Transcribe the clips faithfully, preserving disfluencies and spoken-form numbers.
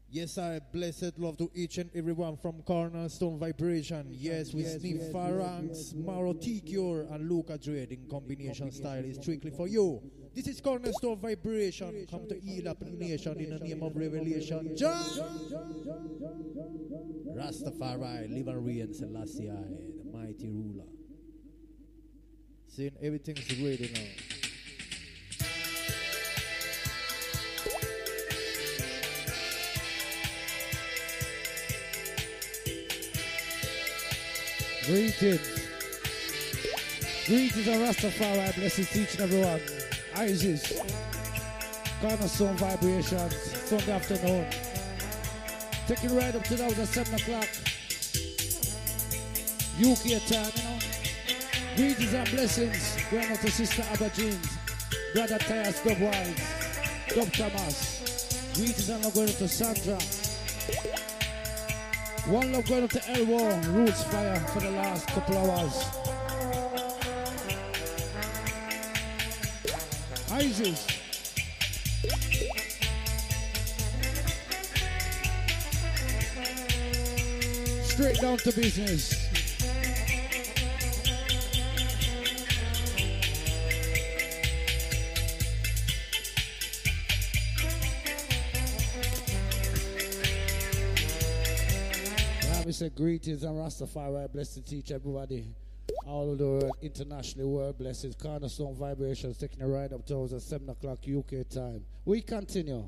Yes, I blessed love to each and everyone from Cornerstone Vibration. Yes, with yes, Steve yes, Faranks, yes, yes, Mauro T. Cure, and Luca Dread in combination style is strictly for you. This is Cornerstone Vibration. Come to heal up the nation in the name of Revelation. John! Rastafari, live and reign, Selassie, the mighty ruler. Seeing everything's ready now. Greetings. Greetings and Rastafari, blessings to each and everyone. Isis, Cornerstone Vibrations, Sunday afternoon. Taking right up to now at seven o'clock. U K time, you know. Greetings and blessings. Going out to Sister Abba Jeans, Brother Tyus Dub Wild, Dub Thomas. Greetings and love going out to Sandra. One love going up to Elwow, Roots Fire for the last couple hours. Isis. Straight down to business. We say greetings and Rastafari, blessed to teach everybody all over the world, internationally world blessings. Cornerstone Vibrations taking a ride up towards at seven o'clock U K time. We continue.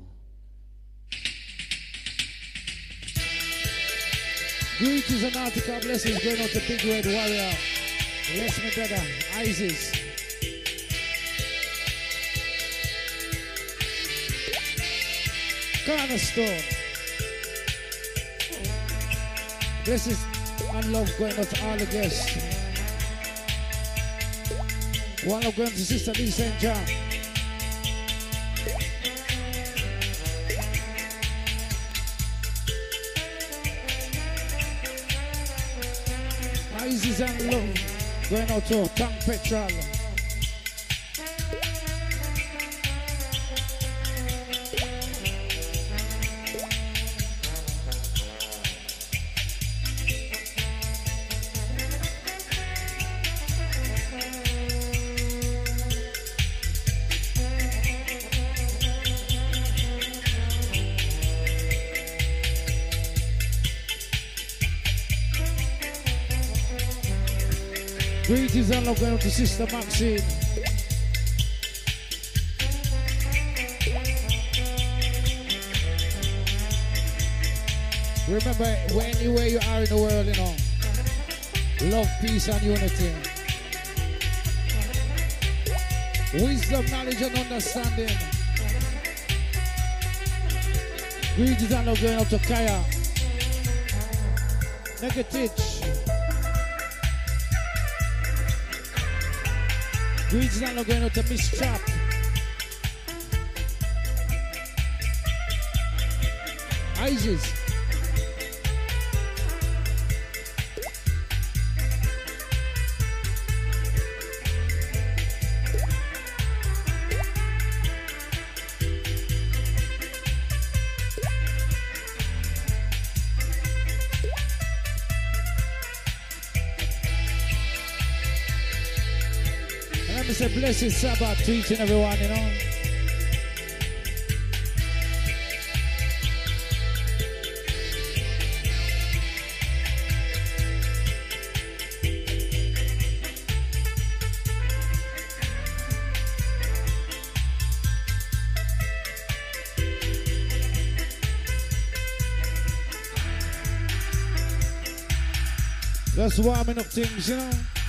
Greetings and article blessings going out to Big Red Warrior. Bless me brother, Isis. Cornerstone. Blessings and love going out to all the guests. One love going to Sister Lee Saint John. Isis and love going out to Tank Petrol. Greetings and love going to Sister Maxine. Remember, anywhere you are in the world, you know, love, peace, and unity. Wisdom, knowledge, and understanding. Greetings and love going up to Kaya. Negatich. Greetings and love going out to Miss Trap. Isis. It's a blessed Sabbath to each and everyone, you know. Just warming up things, you know.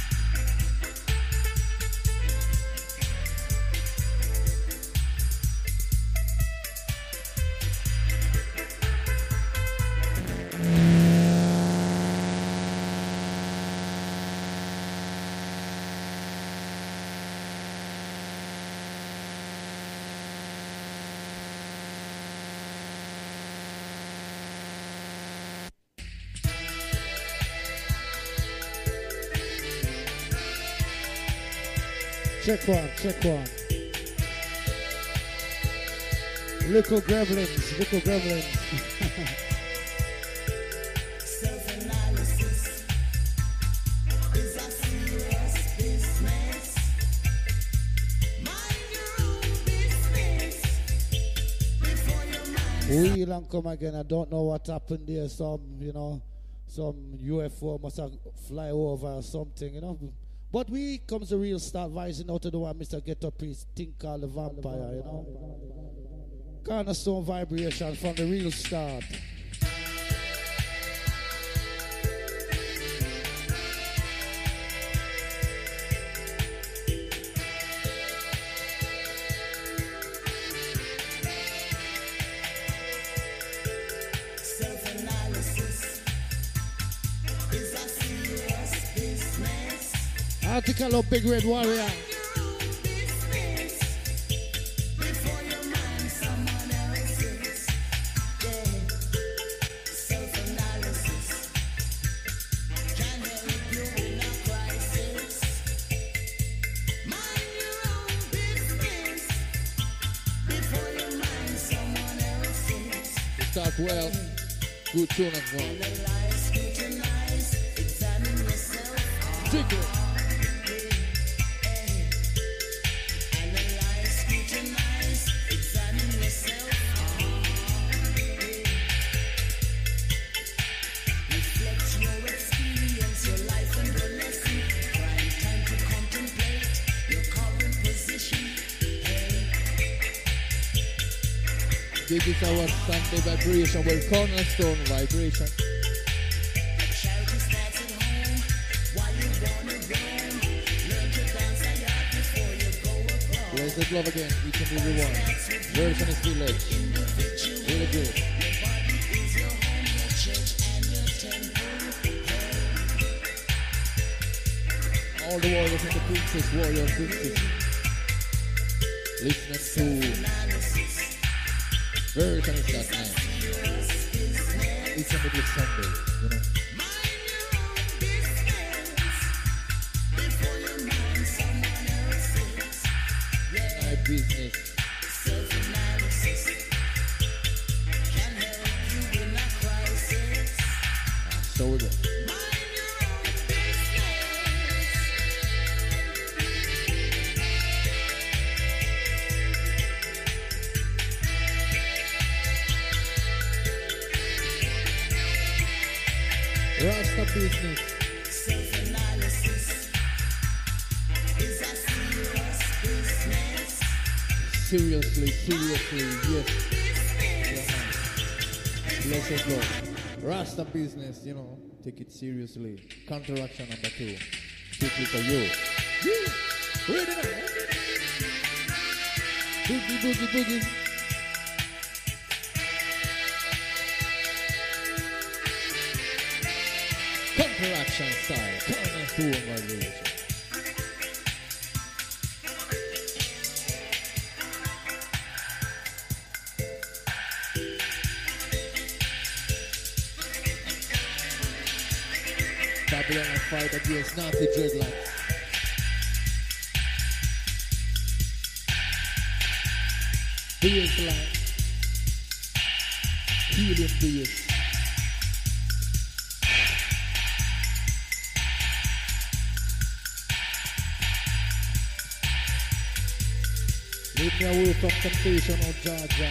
Check one, check one. Little gremlins, little gremlins. Wheel and come again. I don't know what happened there. Some, you know, some U F O must have fly over or something, you know. But we comes the real start rising out of the one Mister Get Up Priest, think called the vampire, you know. Cornerstone vibration from the real start. Article of Big Red Warrior. Start well, good tune as well. Tickle. This is our Sunday vibration, well, Cornerstone vibration. Blessed love again, each and every one. Version is still late. Really good. All the warriors and the princess, warrior princess. Listening to version is that night. It's a middle Sunday, you know. My business. So we go. Rasta business. Self-analysis is a serious business. Seriously, seriously, yes. Yeah, blessed Lord. Rasta business, you know, take it seriously. Counteraction number two. Strictly for you. Yeah. Ready now. Boogie, boogie, boogie. Counteraction style, Cornerstone vibration. Babylon and fight against naughty dreadlocks. Baseline. Healing bass. Leave me away from temptation or Jaja.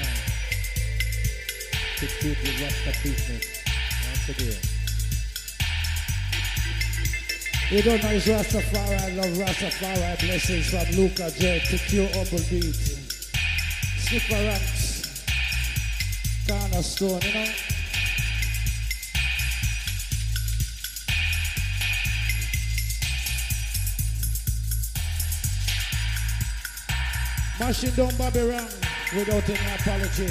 To keep the Rasta business. Once again. You don't know it's Rastafari, I love Rastafari. Blessings from Luca J to Pure Humble Beat. Sniffer Ranks. Cornerstone, you know. Mashing down Babylon without any apology.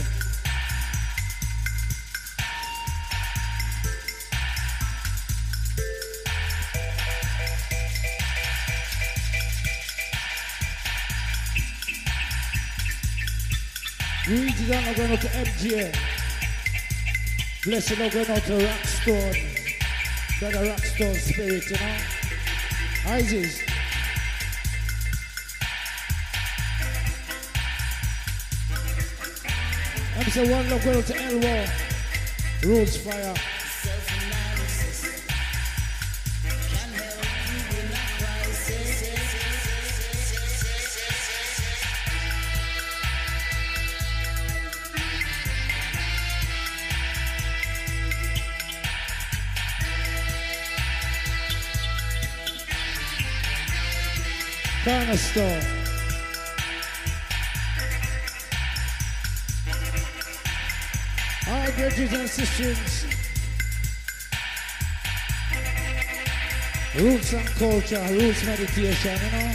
Greetings are going out to M G A. Blessing are going out to Rockstone. Brother Rockstone spirit, you know. Isis. I'm saying one love going out to Elwow. Rose Fire. Cornerstone. All brothers and sisters. Roots and culture, roots meditation, you know.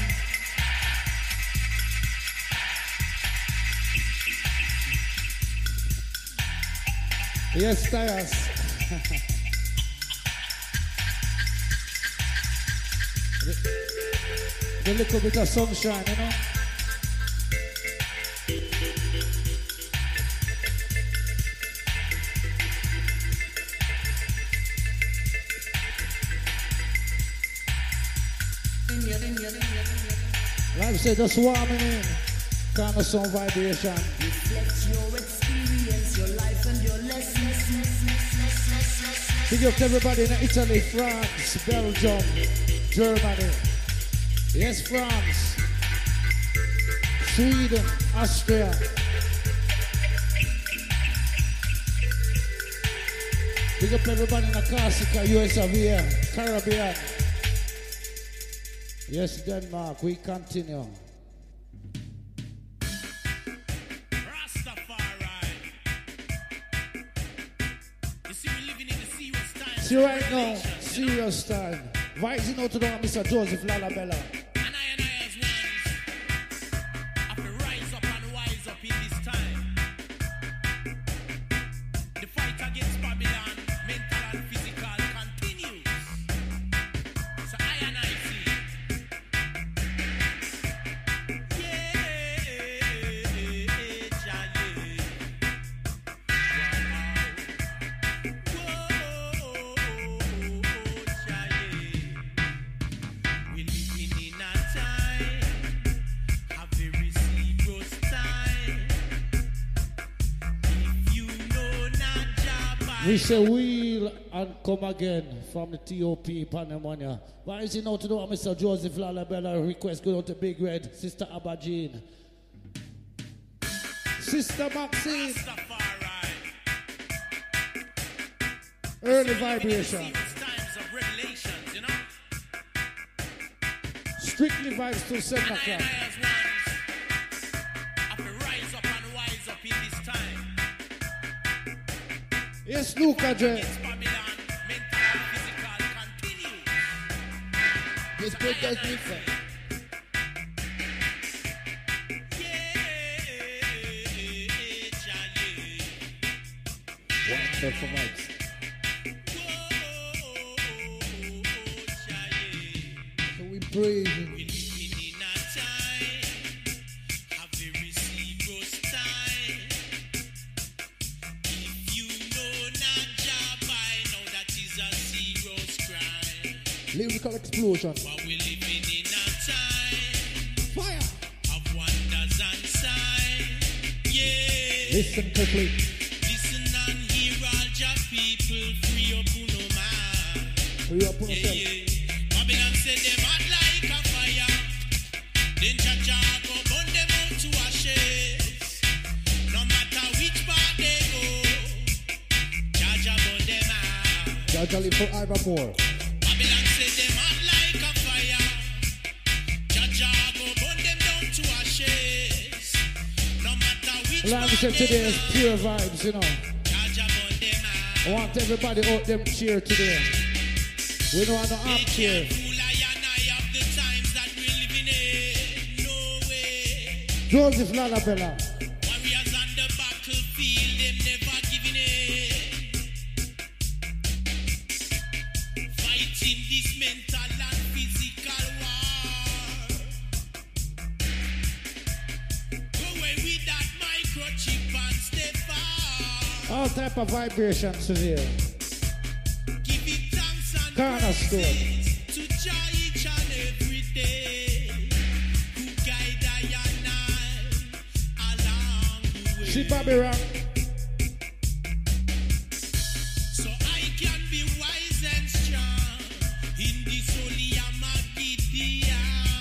Yes, Tyus. The little bit of sunshine, you know. Like I said, just warming in. Kind of some vibration. Reflect your experience, your life and your lessons. Big up to everybody in Italy, France, Belgium, Germany. Yes, France. Sweden, Austria. Big up to everybody in Corsica, U S of A, Caribbean. Yes, Denmark, we continue. See right now, serious time. Rising out to the Mister Joseph Lalabella. And I and I as ones have to rise up and wise up in this time. The fight against Babylon, mental and physical, continues. So I and I see. Yeah, Charlie. We say wheel and come again from the T O P Panamonia. Why is it now to do Mister Joseph Lalabella request go down to Big Red, Sister Abba Jean, Sister Maxine, early vibration, strictly vibes till seven o'clock. Yes, Luca J. This good does different. Wonderful vibes. So we praise. Lyrical explosion. But we're living in a time Fire. of wonders and signs. Yeah. Listen quickly. Listen and hear all your people free up on no man. Free up on Yeah, yourself. yeah. Babylon said them hot like a fire. Then Jah Jah go burn them out to ashes. No matter which part they go, Jah Jah burn them out. Jah Jah live forevermore. Babylon said them hot like a fire. Jah Jah go burn them down to ashes. No matter which Like we part said today they is go, pure vibes, you know. Jah Jah burn them out. I want everybody out them cheer today. We don't want no Be up cheer. careful, I and I of the times that we're living in. No way. Joseph Lalabella. Warriors on the battlefield, them never giving in. Fighting this mental and physical war. Go away with that microchip and stay far. All type of vibrations today. Give it thanks and Cornerstone. praises to Jah each and every day. Who guide I and I along the way. See Bobby Rock. So I can be wise and strong in this holy Amagidia.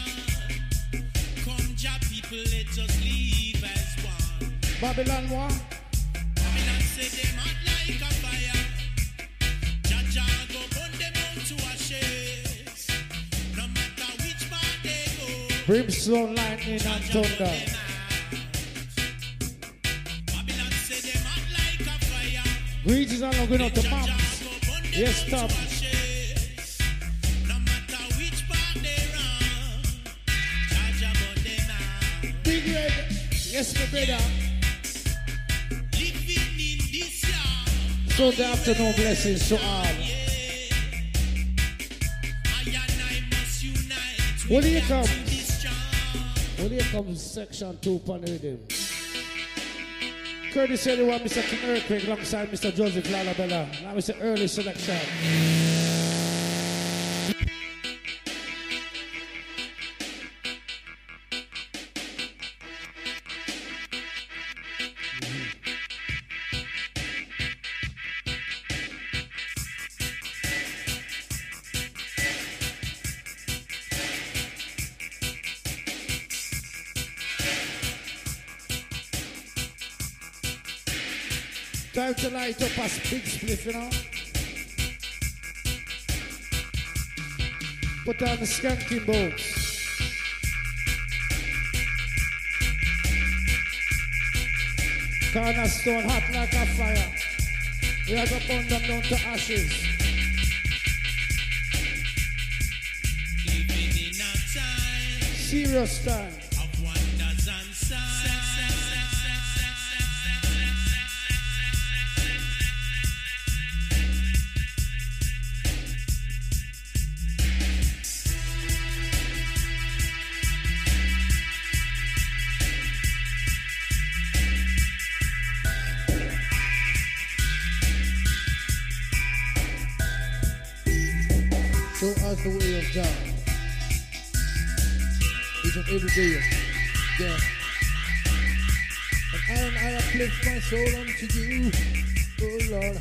Come, Jah people, let us live as one. Babylon one. Babylon say them hot like a fire. Jah Jah go burn them out to ashes. No matter which part they go, Brimstone, lightning and thunder. Babylon say them hot like a fire. Greetings and love going out to moms. Yes, Tom. No matter which part they run, charge about them now. Big Red. Yes, my brother. Living in this yard. Sunday afternoon blessings to all. I and I must unite. What do you come? To this charm. Well, here comes section two upon the rhythm. Curtis Anyone, Mister King Earthquake, alongside Mister Joseph Lalabella. Now Mister Early Selection. Time to light up a big spliff, you know. Put on the skanking boots. Cornerstone hot like a fire. We are going to burn them down to ashes. Living in a time Serious time. of wonders and signs. Show us the way of God. Each and every day. Yeah. And I and I uplift my soul unto you. Oh Lord.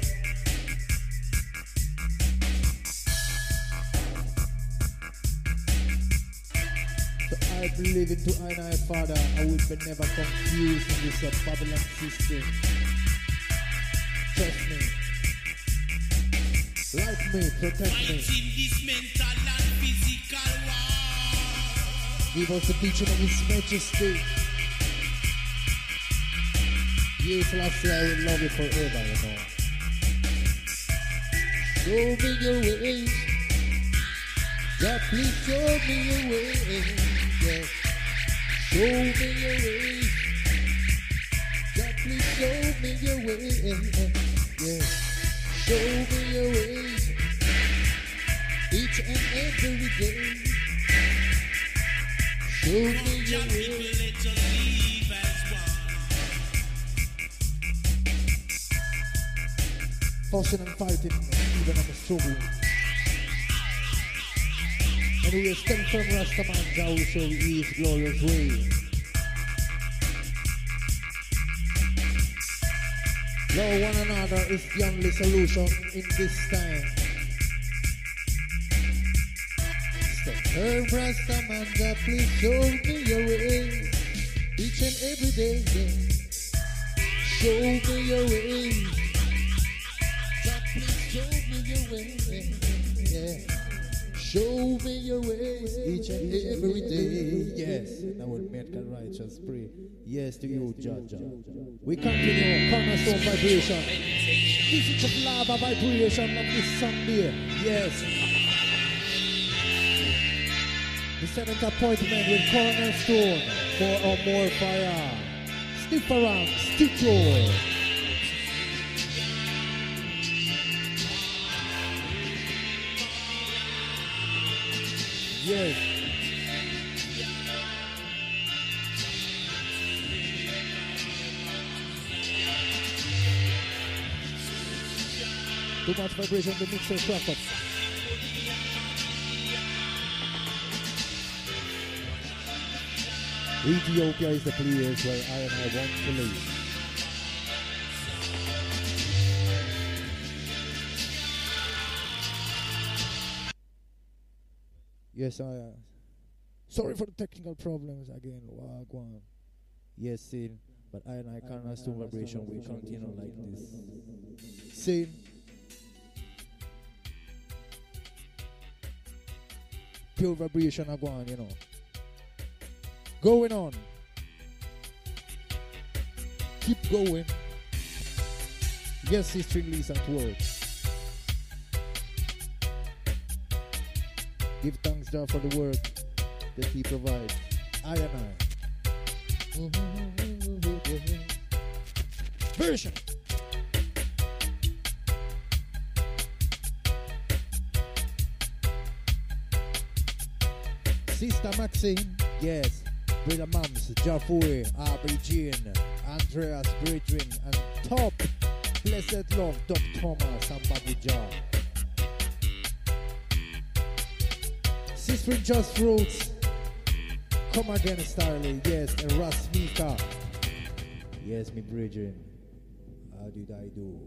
So I believe into I and I, Father. I will be never confused in this uh, Babylon system. Trust me. Like me, protect me. Fighting this mental and physical war. Give us the teaching of His Majesty. Yes, last year I will love you forever, you know. Show me your ways. God, please show me your ways. Yeah. Show me your ways. God, please show me your ways. Yeah. Show me your ways. Each and every day. Show me your Just people ways. let us live as one. Fussing and fighting, even on the struggle. And we will stand firm, Rastaman, Jah will show you His glorious way. Love one another is the only solution in this time. Stand firm, Rastaman, Jah, please show me your way. Each and every day, yeah. Show me your way. God, please show me your way. Yeah. Show me your ways each and every day. Yes. Now we'll make a righteous pray. Yes to you, Judge. We continue cornerstone vibration. This is the lava vibration of this Sunday. Yes. The seventh appointment with cornerstone. More or more fire. Stick around, stick your. Yes. Too much vibration, the mixer crack up. Ethiopia is the place where I and I want to live. Yes, I. Uh, sorry for the technical problems again. Wagwan. Yes, sin. But I and I can't stone vibration will continue like this. Sin. Pure vibration agwan, you know. going on. Keep going. Yes, Sister Lee's at work. Give thanks, Jah, for the work that He provides. I and I. Version. Sister Maxine, yes. Brother Mams, Jafuri, Aubrey Jean, Andreas Bridgwin, and top Blessed Love, Doc Thomas, and Babu Jah. Sister Just Roots, Come Again Styling, yes, and Ras Mika. Yes, me Bridgwin. How did I do?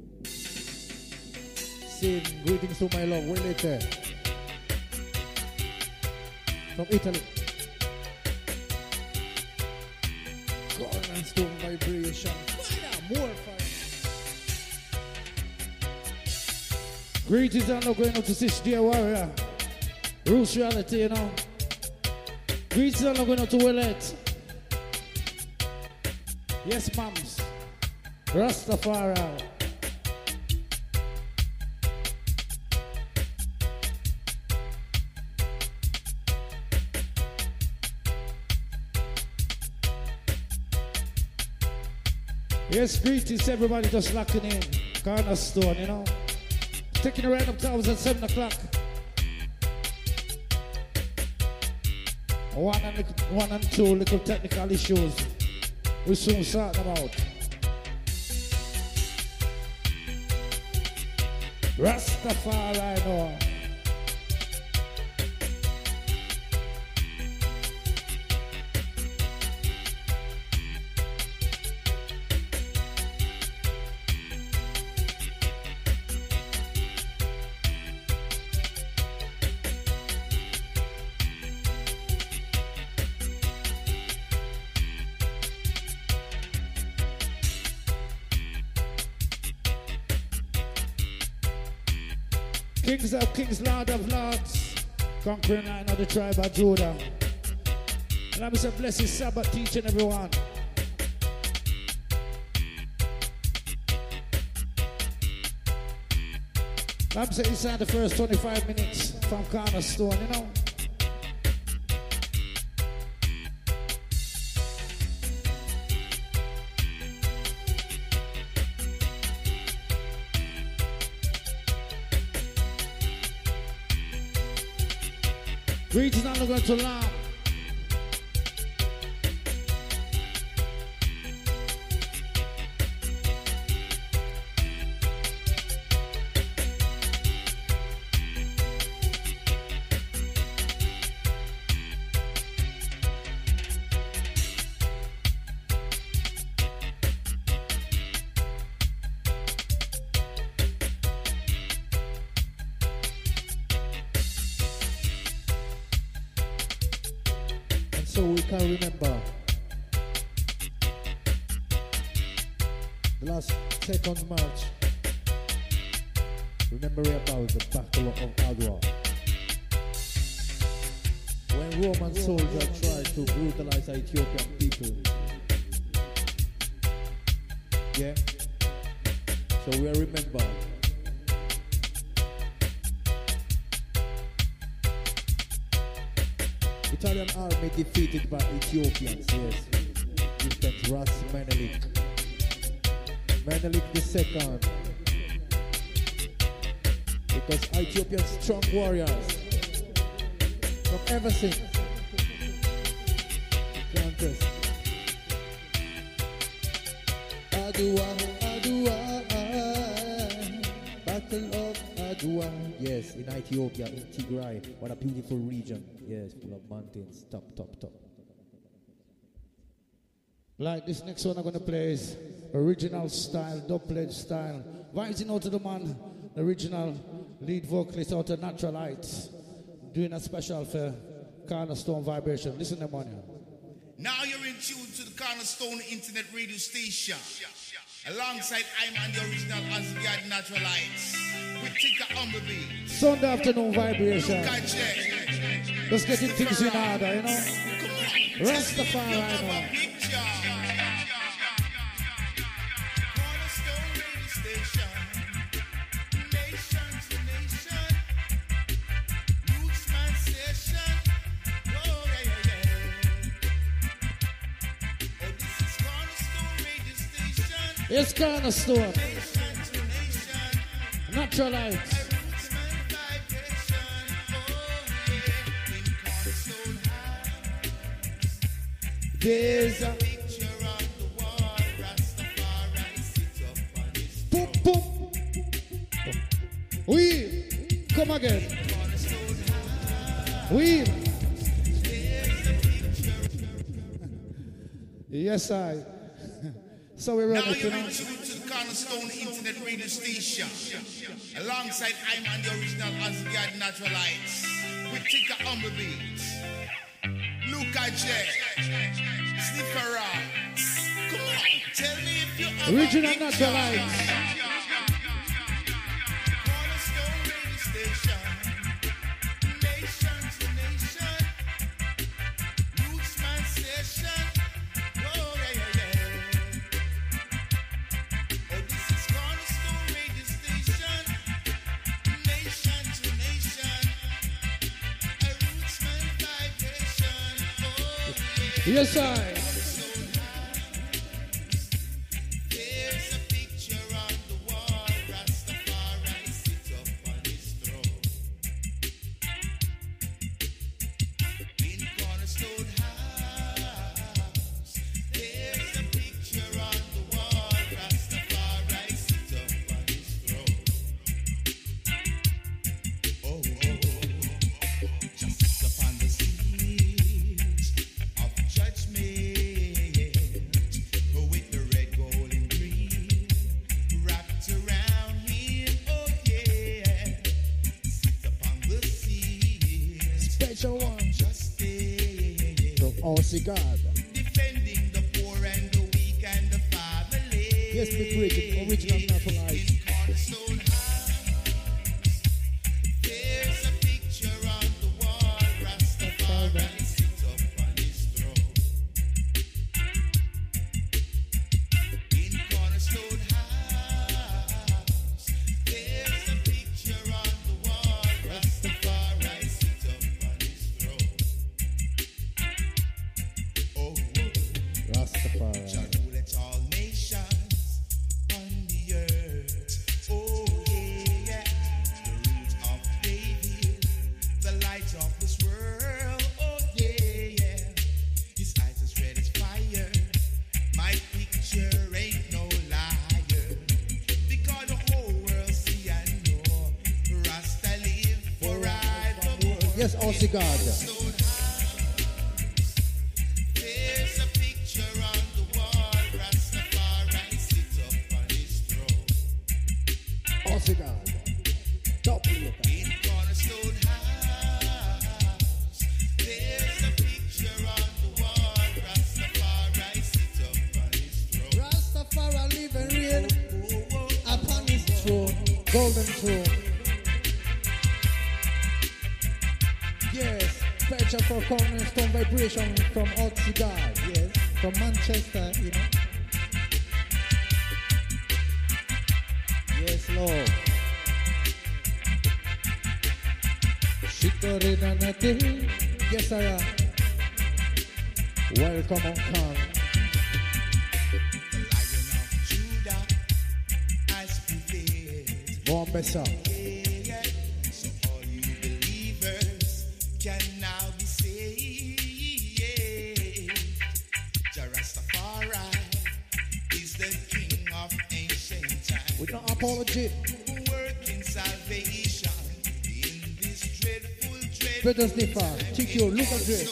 Sing, greetings to my love, where later? From Italy. Cornerstone vibration. Fire, more fire. Greetings are not going up to Sister Dear Warrior. Roots reality, you know. Greetings are not going up to Willette. Yes, Mams. Rastafari. Yes, greetings everybody just locking in. Cornerstone, you know. Taking it right up to hours at seven o'clock. One and, one and two little technical issues. We soon sort them out. Rastafari, I know. Kings of kings, Lord of lords, conquering line of the tribe of Judah. And I'm saying, blessed Sabbath teaching everyone. I'm saying inside the first twenty-five minutes from Cornerstone, you know. Greetings not going to long. So we can remember the last second March, remembering about the Battle of Adwa, when Roman soldiers tried to brutalize the Ethiopian people. Yeah, so we remember. Italian army defeated by Ethiopians, yes. Lieutenant Ras Menelik. Menelik the second. Because Ethiopians strong warriors from ever since. Contest. Adwa, Adwa, Battle of Adwa. Yes, in Ethiopia, in Tigray. What a beautiful region. Yes, full of mountains. Top, top, top. Like this next one I'm going to play is original style, dub-pledge style. Rising out to the man, the original lead vocalist out of Natural Heights. Doing a special for Cornerstone Vibration. Listen to them on here. Now you're in tune to the Cornerstone Internet Radio Station. Alongside I'm and the original Asgard Natural Lights. With Tika Umberby. Sunday afternoon vibration. Just getting things in order, you know. Come on. Rastafari, I know. Cornerstone radio station, nation to nation, Rootsman session. Oh yeah yeah yeah. Oh, this is Cornerstone radio station. It's Cornerstone. Nation to nation, Natural lights. Rootsman vibration. Oh yeah, in Cornerstone house. There's a Picture on the wall, Rastafari sits up on his boom, boom. We come again. We. Yes, I. So we run Now it, you're you know. in tune to the Cornerstone Internet Radio Station. Alongside I'm and the original Asgard Naturalites. With Tika Humblebeat, Luca J, Sniffer Rocks. Come on, tell me if you have Original a picture. Naturalites. Cornerstone Radio Station, nation to nation, Rootsman session. Oh yeah yeah yeah. Oh, this is Cornerstone Radio Station, nation to nation, a Rootsman vibration. Oh yeah. Yes, I. There's a picture on the wall, Rastafari sits up on his throne. In Cornerstone house, there's a picture on the wall, Rastafari sits up on his throne. Oh, oh, oh, just sits upon the seat of judgment, with the red, gold, and green wrapped around him. Oh yeah, sits upon the seat Special one. of justice, From Aussie God. defending the poor and the weak and the fatherless. Yes, Big Bridget, original Naturalites. In Cornerstone house, there's a picture on the wall. Rastafari sits up on his throne. In Cornerstone house, there's a picture on the wall. Rastafari sits up on his throne. Oh, oh. Rastafari. Jah ruleth all nations on the earth. Oh yeah, the root of David, the light of this world. Oh yeah, yeah. His eyes as red as fire. My picture ain't no liar, because the whole world see and know. Rasta live forevermore. Yes, Aussie God. There's a picture on the wall, Rastafari sits up on his throne. Aussie God. Double it. In Cornerstone house, there's a picture on the wall, Rastafari sits up on his throne. Rastafari live and reign Oh, oh, upon his throne. Golden throne. Yes, special for Cornerstone Vibration from Aussie God. Yes, from Manchester, you know. Yes, Lord. Shikorina Nati. Yes, I am. Welcome on Khan. the Lion of Judah has prevailed. Bombessa. Yeah, so all you believers can now be saved. Jah Rastafari is the King of ancient times. With no apology. Working salvation in this dreadful, dreadful Better sniffer. T Q, look at this.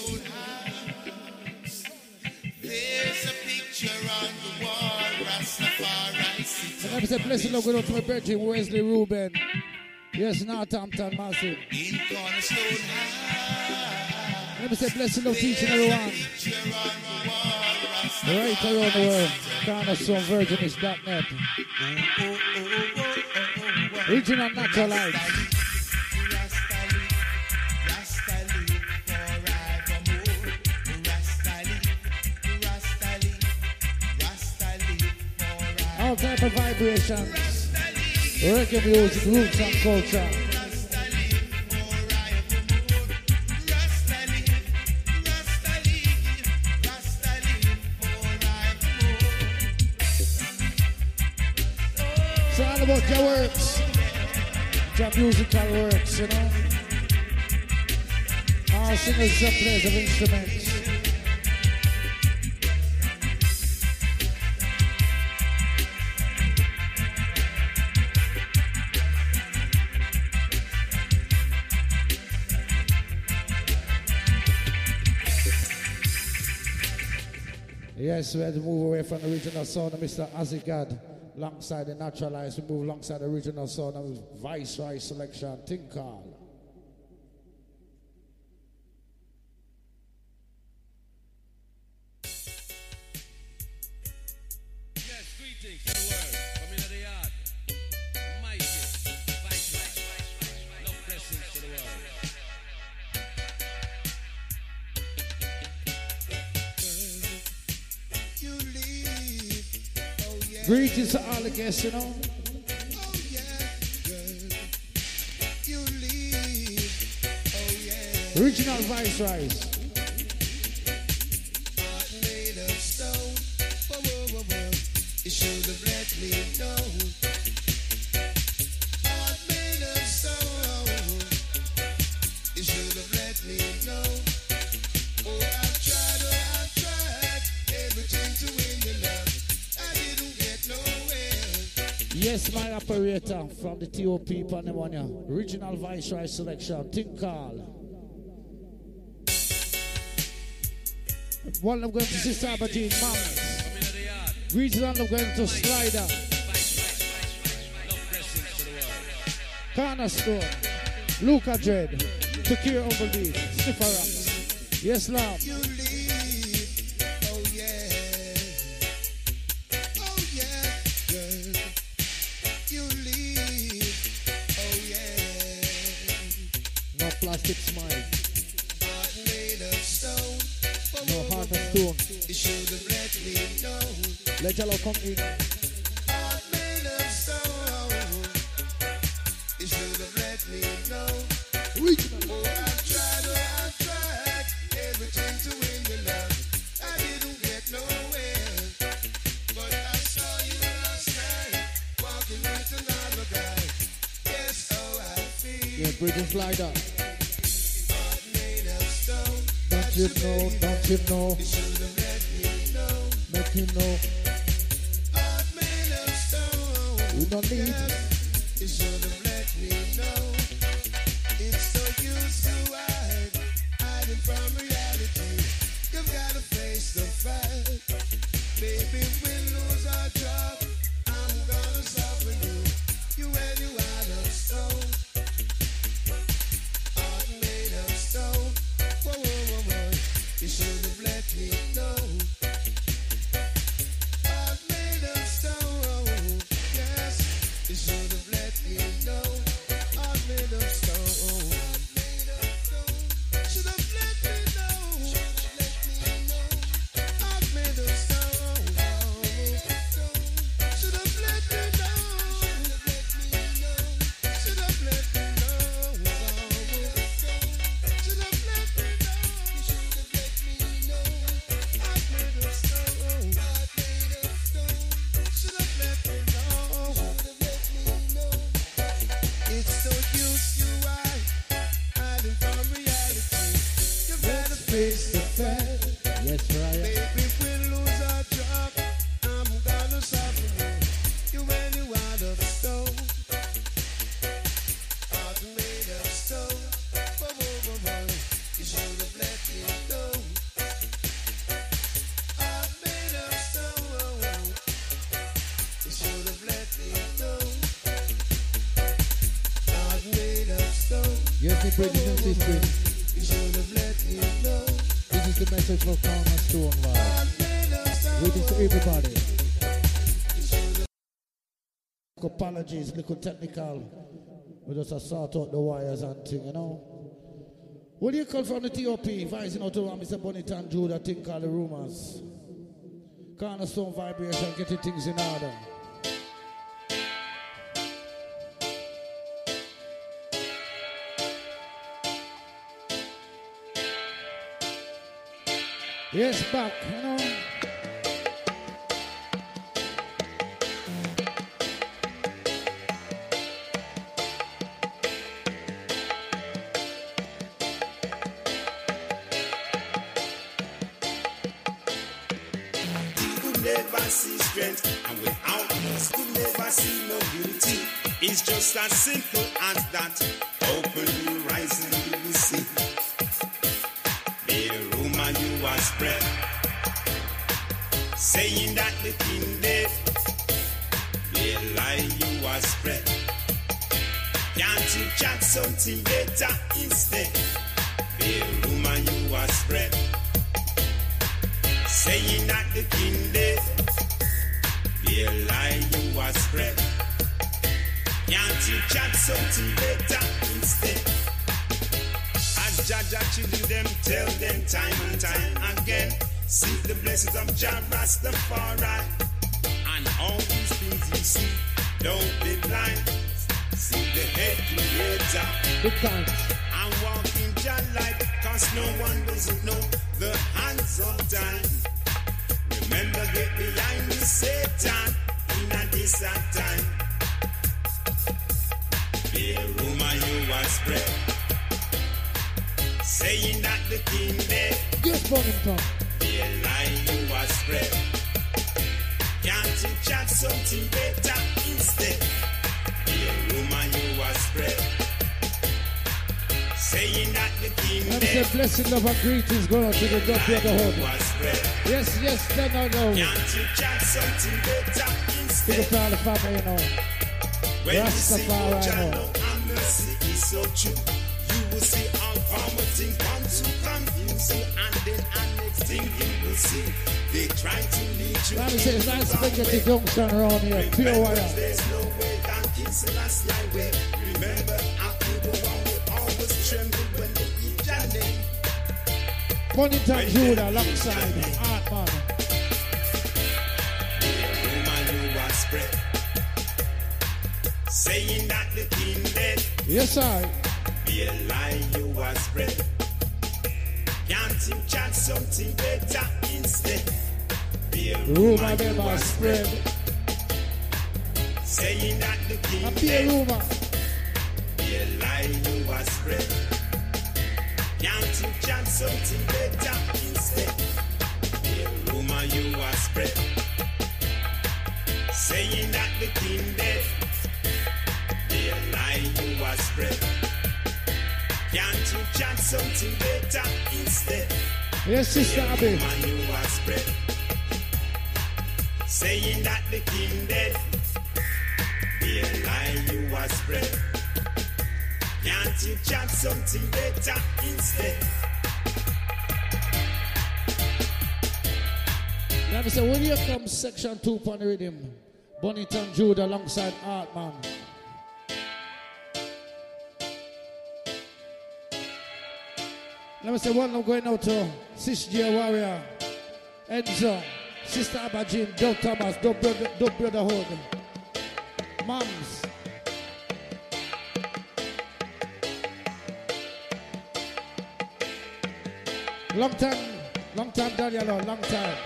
There's a picture on the wall, Rastafari sits And let me say, blessing Lord, go to my birthday, Wesley Reuben. Yes, Northampton, massive. in Cornerstone house. Let me say, blessing Lord, teaching everyone. Picture on the wall, Rastafari. Right around the world. Cornerstone Virginish dot net. Oh, oh, oh, oh, oh, oh. Original Natural Lights. Rasta live, Rasta live forevermore. Rasta All type of vibrations. Reggae music, roots and culture. It's all about your works, your musical works, you know. All singers and players of instruments. Yes, we had to move away from the original sound of Mister Azigad. Alongside the Naturalize, we move alongside the original sound of Viceroy Selection, Tinkal. Yes, greetings to the world. Come into the yard. Mighty Viceroy. Love blessings to the world. You leave, oh yeah. Greetings to all the guests, you know. Oh yeah, girl. You leave, oh yeah. Original Viceroys. Heart made of stone. Whoa, whoa, whoa, whoa. You should have let me know. Heart made of stone. You should have let me know. Oh, I've tried, oh, I've tried everything to win your love. I didn't get nowhere. Yes, my operator from the T O P Panamania. Original Viceroy Selection, Tinkal. One of them going to Sister Aberdeen, Mams. Come into the yard. Greetings and love going to Slider, Love blessings to the world. Cornerstone, Luca Dread, Takir Overleaf, Sniffer Rocks. Yes, love. You leave, oh yeah, oh yeah, girl. You leave, oh yeah. No plastic smile. Heart made of stone, oh, No oh, heart oh, of stone. you should have let me know. Let Jello come in. Heart made of stone, you should have let me know. Original. Oh, I've tried, oh, I've tried everything to win your love. I didn't get nowhere, but I saw you last night walking with another guy. Yes, oh, I feel. Yeah, British Slider. Heart made of stone. Don't you know, don't you know, You should have let me know. make you know. Heart made of stone. We don't need Yes, you should have let me know. It's so used to hide, hiding from reality. You've got to face the fact. Baby, we lose our job. I'm gonna soften you. You and you out of stone. Heart made of stone. Whoa, whoa, whoa, whoa. You should have let me know. Heart made of stone. Yes, you should have let me know. Heart made of stone. Should have let me know. Heart made of stone. Should have let me know. Should have let me know. Should have let me know. Heart made of stone. Should have let me know. It's so used to hide, hiding from reality. You've got to face the fact. Yes, Ryan. Baby, if we lose our job, I'm gonna suffer you. You and you out of stone. Heart made of stone. Whoa, whoa, whoa, whoa. You should have let me know. Heart made of stone. You should have let me know. Heart made of stone. Yes, the brothers and sisters. You should have let me know. This is the message for Cornerstone Vibe. Heart made of stone. Greetings to everybody. Apologies, little technical. We just uh, sort out the wires and thing, you know. What do you call from the T O P? Vising out to Mister Bonita and Judah, think all the rumors. Cornerstone Vibration, getting things in order. Yes, back, you know. Never see strength, and without us, you never see no beauty. It's just as simple as that. Open your eyes and you will see. The rumor you are spread, saying that the king dead. The lie you are spread. Can't you chat something better instead? The rumor you are spread, saying that the king dead. Be a lie you are spread. Can't you chat something better instead? As Jaja children them tell them time and time again, seek the blessings of Jah Rastafari. And all these things you see, don't be blind. See the head creator. Big times. And walk in Jah light, cause no one doesn't know the hands of time. Remember, get behind me, Satan, in a decent time. Be a rumor you are spread, saying that the king dead. Yes, Bonington. Be a lie you are spread. Can't you chat something better instead? Be a rumor you are spread, saying that the king Let me dead. say blessing, love, and greetings go out to the God of the You Hood. are spread. Yes, yes, no, no, no. Can't you chat something better Big instead? up to all the family, you know. When you see Rastafari, what I know. Jah and mercy is so true, you will see all former things come to confuse you, and then our next thing you will see, they try to lead you. Let me say it's in nice the wrong spaghetti way. junction around here. Pure Remember, wire. there's no way that King Selassie I way. Remember, our people will always tremble when they eat your name. Bonington Judah alongside Artman. Rumor you are spread, saying that the king dead. Yes, I. Be a lie you are spread. Can't you chat something better instead? Be a Rumor rumor them you are are spread. spread, saying that the king A be a dead. rumor. Be a lie you are spread. Can't you chat something better instead? Be a rumor you are spread, saying that the king dead. Be a lie you are spread. Can't you chat something better instead? Yes, Sister Abby. Man, you are spread, saying that the king dead. Be a lie you are spread. Can't you chat something better instead? Let me say, when you come section two on the rhythm, Bonington Judah alongside Artman. Let me say, one I'm going out to Sis J Warrior, Enzo, Sister Abajin, Doug Thomas, Doug Brother, Doug Brotherhood, Moms. Long time, long time, Daniel, long time.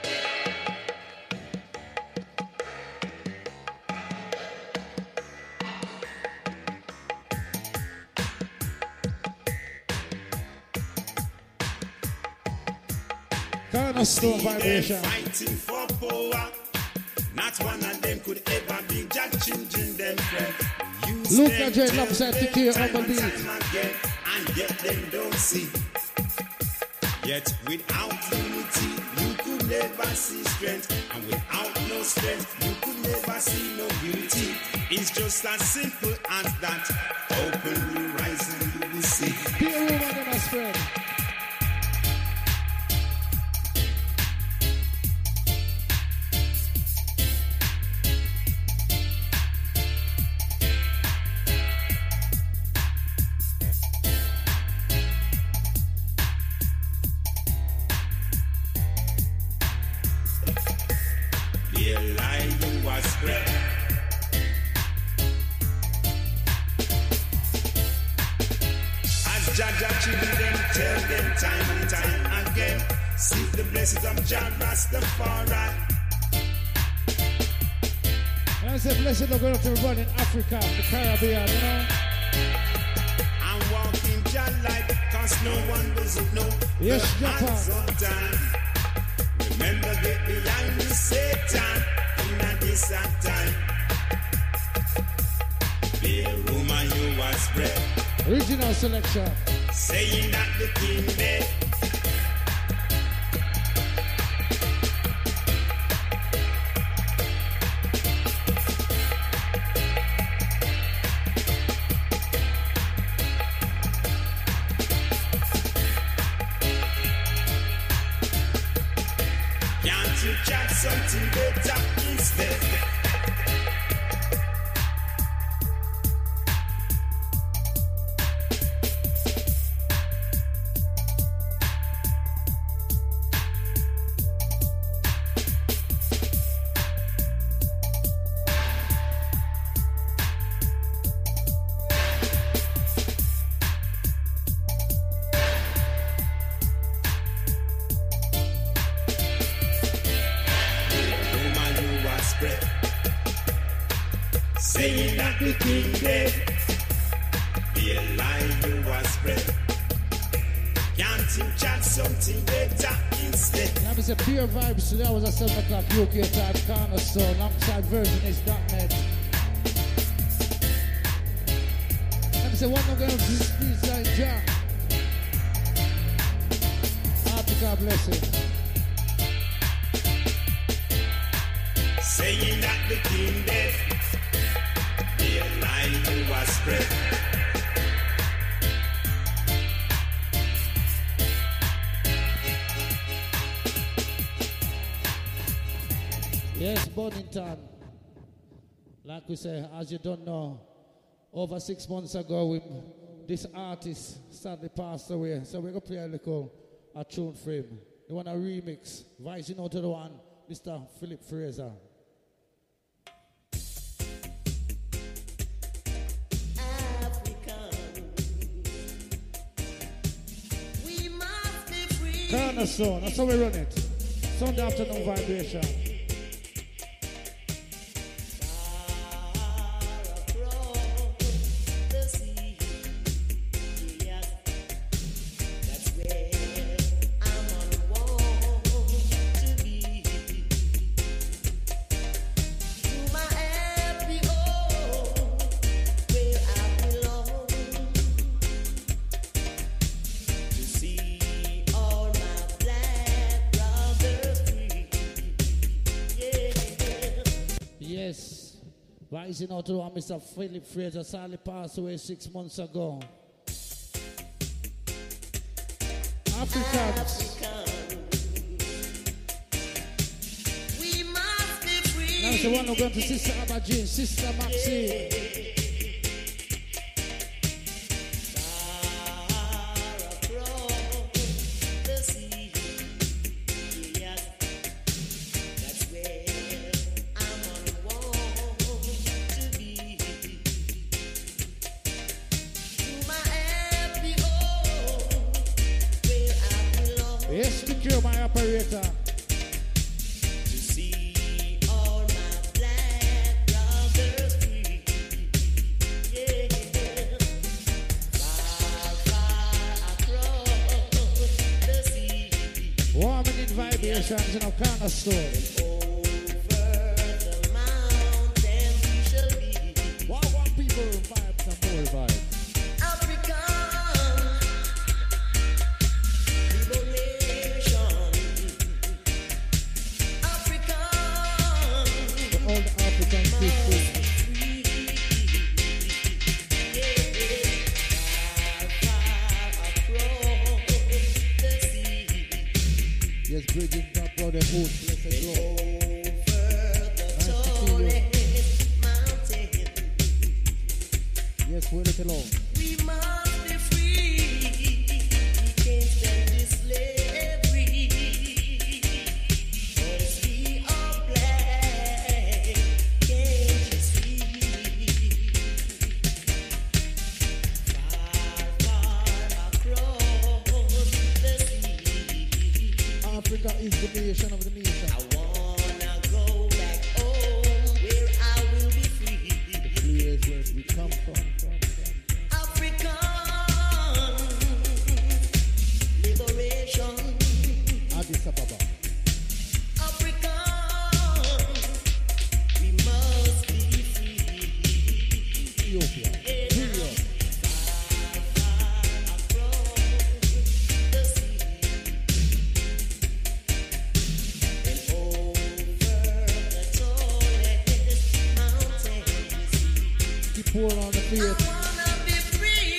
Cornerstone See them vibration. fighting for power. Not one of them could ever be just changing them friend. Use Luke them and Jay till alongside them Tiki time on the and beat. time again, and yet them don't see. Yet without unity, you could never see strength, and without no strength, you could never see no beauty. It's just as simple as that. Open your eyes and you will see. Be a woman in a spread. Be a lie you are spread. As Jaja children tell them time and time again, Seek the blessings of Jah Rastafari. And I say blessed are going to everyone in Africa, the Caribbean, you know. And walk in Jah light, cause no one doesn't know. Yes, the Japan. hands of time. Remember, get behind the Satan in a distant time. Be a rumor you was spread, Original selection. saying that the king dead. Can't you chat something better instead? Rumor you was spread, saying that the king dead. Be a lie you was spread. Can't you chat something better instead? That was a pure vibes. Today was a seven o'clock U K time, Cornerstone, alongside Virginist dot net. That was a one of them, please, like Jack. Africa blessing. Saying that the king dead. Be a lie you was spread. Yes, Bonington. Like we say, as you don't know, over six months ago, we, this artist sadly passed away. So we're going to play a little a tune for him. You want a remix, voicing out to the one, Mister Philip Fraser. Cornerstone, that's how we run it. Sunday afternoon vibration. Yes, rising out to one Mister Philip Fraser, sadly passed away six months ago. Africans. Now it's the one who going to Sister Abajin, Sister Maxine. Yes, secure my operator. To see all my black brothers free. Yeah. Far, far across the sea. Warming in vibrations in our Cornerstone. Over the mountain we shall be. Wow, wow, people vibes and more vibes. All the African sisters. Yes, bridging that brotherhood, blessed Lord. Nice to see you. Yes, we're it alone. We must be free. We can't stand this slavery. 'Cause we are black. Can't you see? Far, far across the sea. is the nation of the nation. I wanna go back home where I will be free. The place where we come from. African liberation. Addis Ababa. African, we must be free. Ethiopia. Kenya. The sea and over the tallest mountains. Keep pouring on the I faith. wanna be free.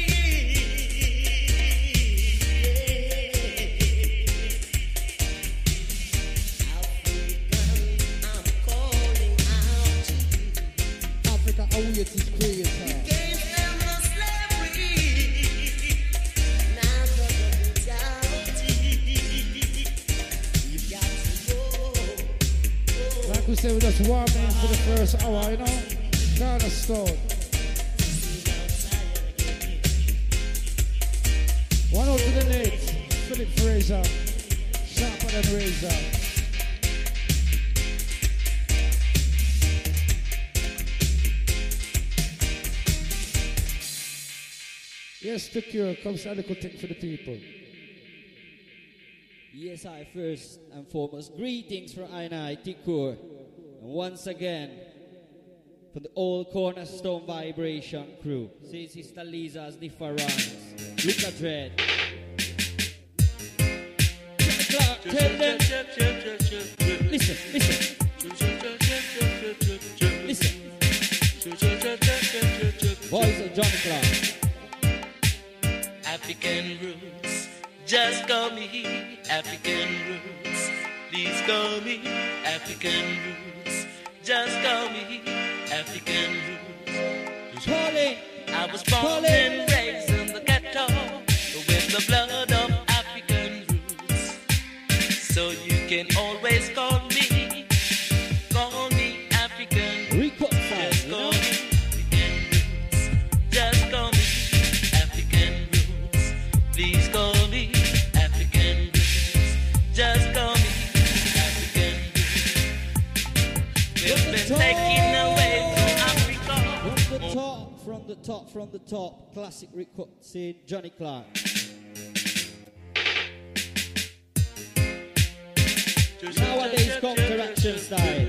African, I'm calling out to you. Africa awaits its creator. Gave them the slavery, now the brutality. You've got to go. Like we say, we just warm in for the first hour, you know? Cornerstone. One out to the Nate, Philip Fraser, sharper than razor. Yes, the cure comes a little thing for the people. Yes, I first and foremost, greetings from I and I, Tikur. And once again, from the old Cornerstone Vibration crew. See Sister Lisa's difference. Luca Dread. Clark, tell them. Listen, listen. Listen. Voice of Johnny Clark. African roots, just call me African roots. Please call me African roots. Just call me African roots. Polly. I was born Polly. and raised in the ghetto with the blood of African roots. So you can always call me, call me African. Record Just sound, you call know? me African roots. Just call me African roots. Please call me African roots. Just call me African roots. We've been taken away from Africa. From the top, from the top, from the top, classic record scene, Johnny Clark. Nowadays, counteraction style.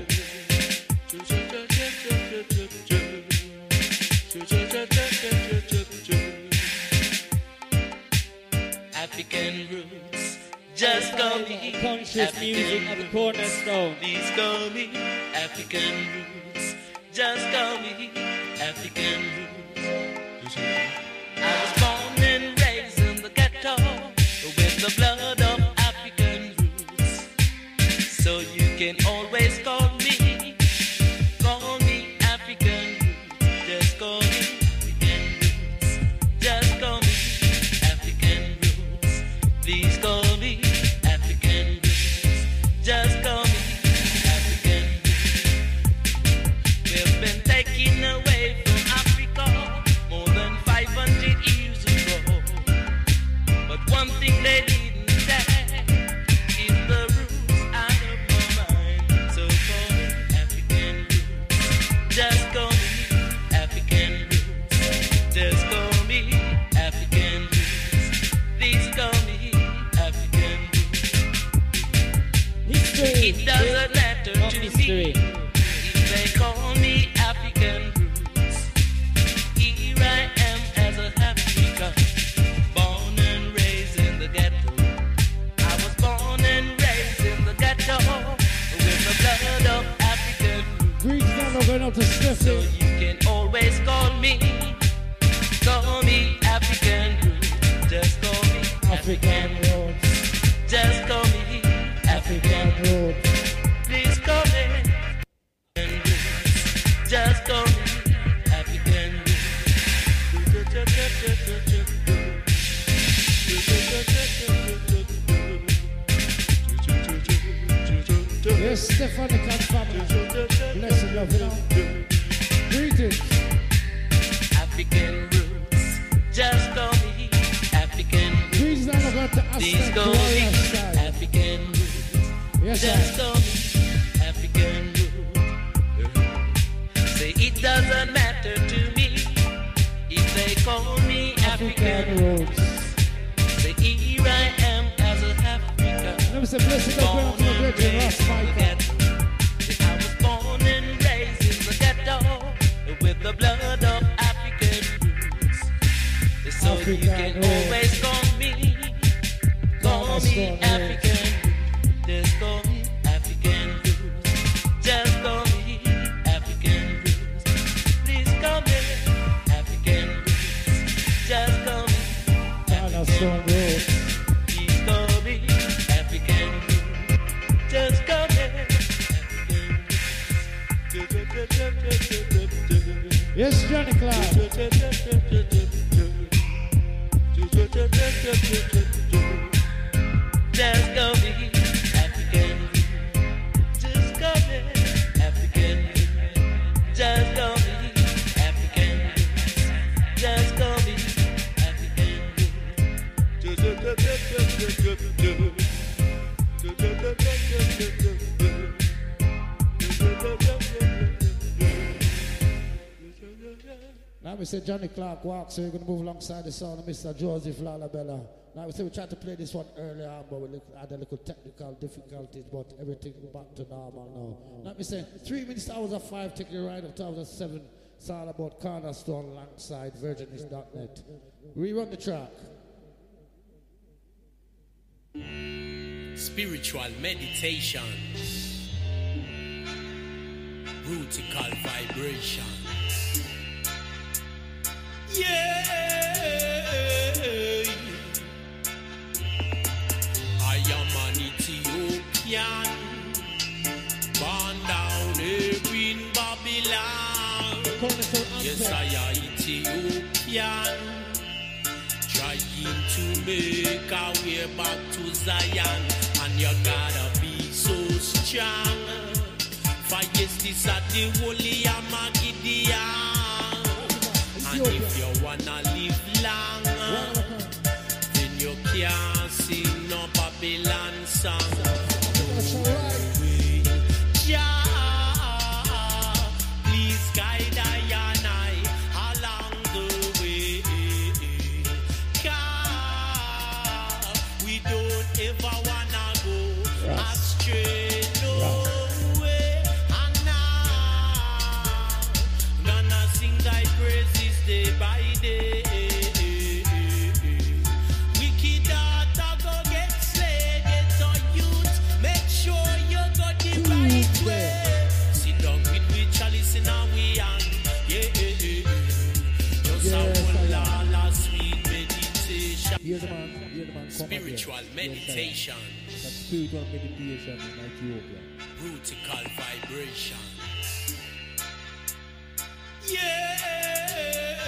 African roots, just call me Conscious music at the Cornerstone. Please call me African roots, just call me African roots. I was born and raised in the ghetto with the blood of African roots. So you can always call me, call me African roots, just call me African roots, just call me African roots. Please call me African roots, just call me African roots. We've been taken away from Africa more than five hundred years ago. But one thing they didn't say is the roots out of my mind. So call me African roots, just call me African roots, just call me African roots. Please call me African roots. History. It doesn't matter Not to mystery. me if they call me African roots. Here I am as a African, born and raised in the ghetto. I was born and raised in the ghetto with the blood of African roots. Greetings now, we're going out to So Stephanie. you can always call me, call me African roots. Just call me African African, roads, just call me African African. roads. Please call me African roots. Just call me African roots. Yes, Stephanie Cat family. Blessed love, you know. Greetings. African roots. Just call me African roots. Greetings now, we're going to Please Aztec call warrior me style. African roots. Just call me African roots. Say it doesn't matter to me if they call me African roots. Say here I am as a African. Let me say blessing up to the Virgin Ross Michael. I was born and raised in the ghetto with the blood of African roots. So African you can roots. always call me, call me African. Just call me African roots. Just call me African roots. Please call me African roots. Just call me African roots. Please call me African roots. Just call me African roots. Yes, Johnny Clark. Just call me African. Just call me African. Just call me African. Just call me Now we say Johnny Clark walks, so we're going to move alongside the sound of Mister Joseph Lalabella. Now we say we tried to play this one earlier on, but we had a little technical difficulties, but everything back to normal now. Now we say three minutes hours of five, taking a ride of two thousand seven. It's all about Cornerstone alongside virginist dot net. Rerun the track. Spiritual meditation, rutical vibration. Yeah, I am an Ethiopian, born down here in Babylon. Yes, I am Ethiopian, trying to make our way back to Zion. And you gotta be so strong, for yes, this are the holy Amagidian. And if you wanna live long, then you can't sing no Babylon song. Yeah, please guide I and I along the way. Cause we don't ever wanna go astray. No way. And now gonna sing thy praises day by day. Wicked daughter go get slayed, get our youth. Make sure you go the right way. Sit down with we chalice in our way and yeah, yeah, yeah. Just a whole lot of sweet meditation. Hear the man, hear the man come Spiritual again. meditation, Yes, that's spiritual meditation in Ethiopia. rutical vibration. Yeah,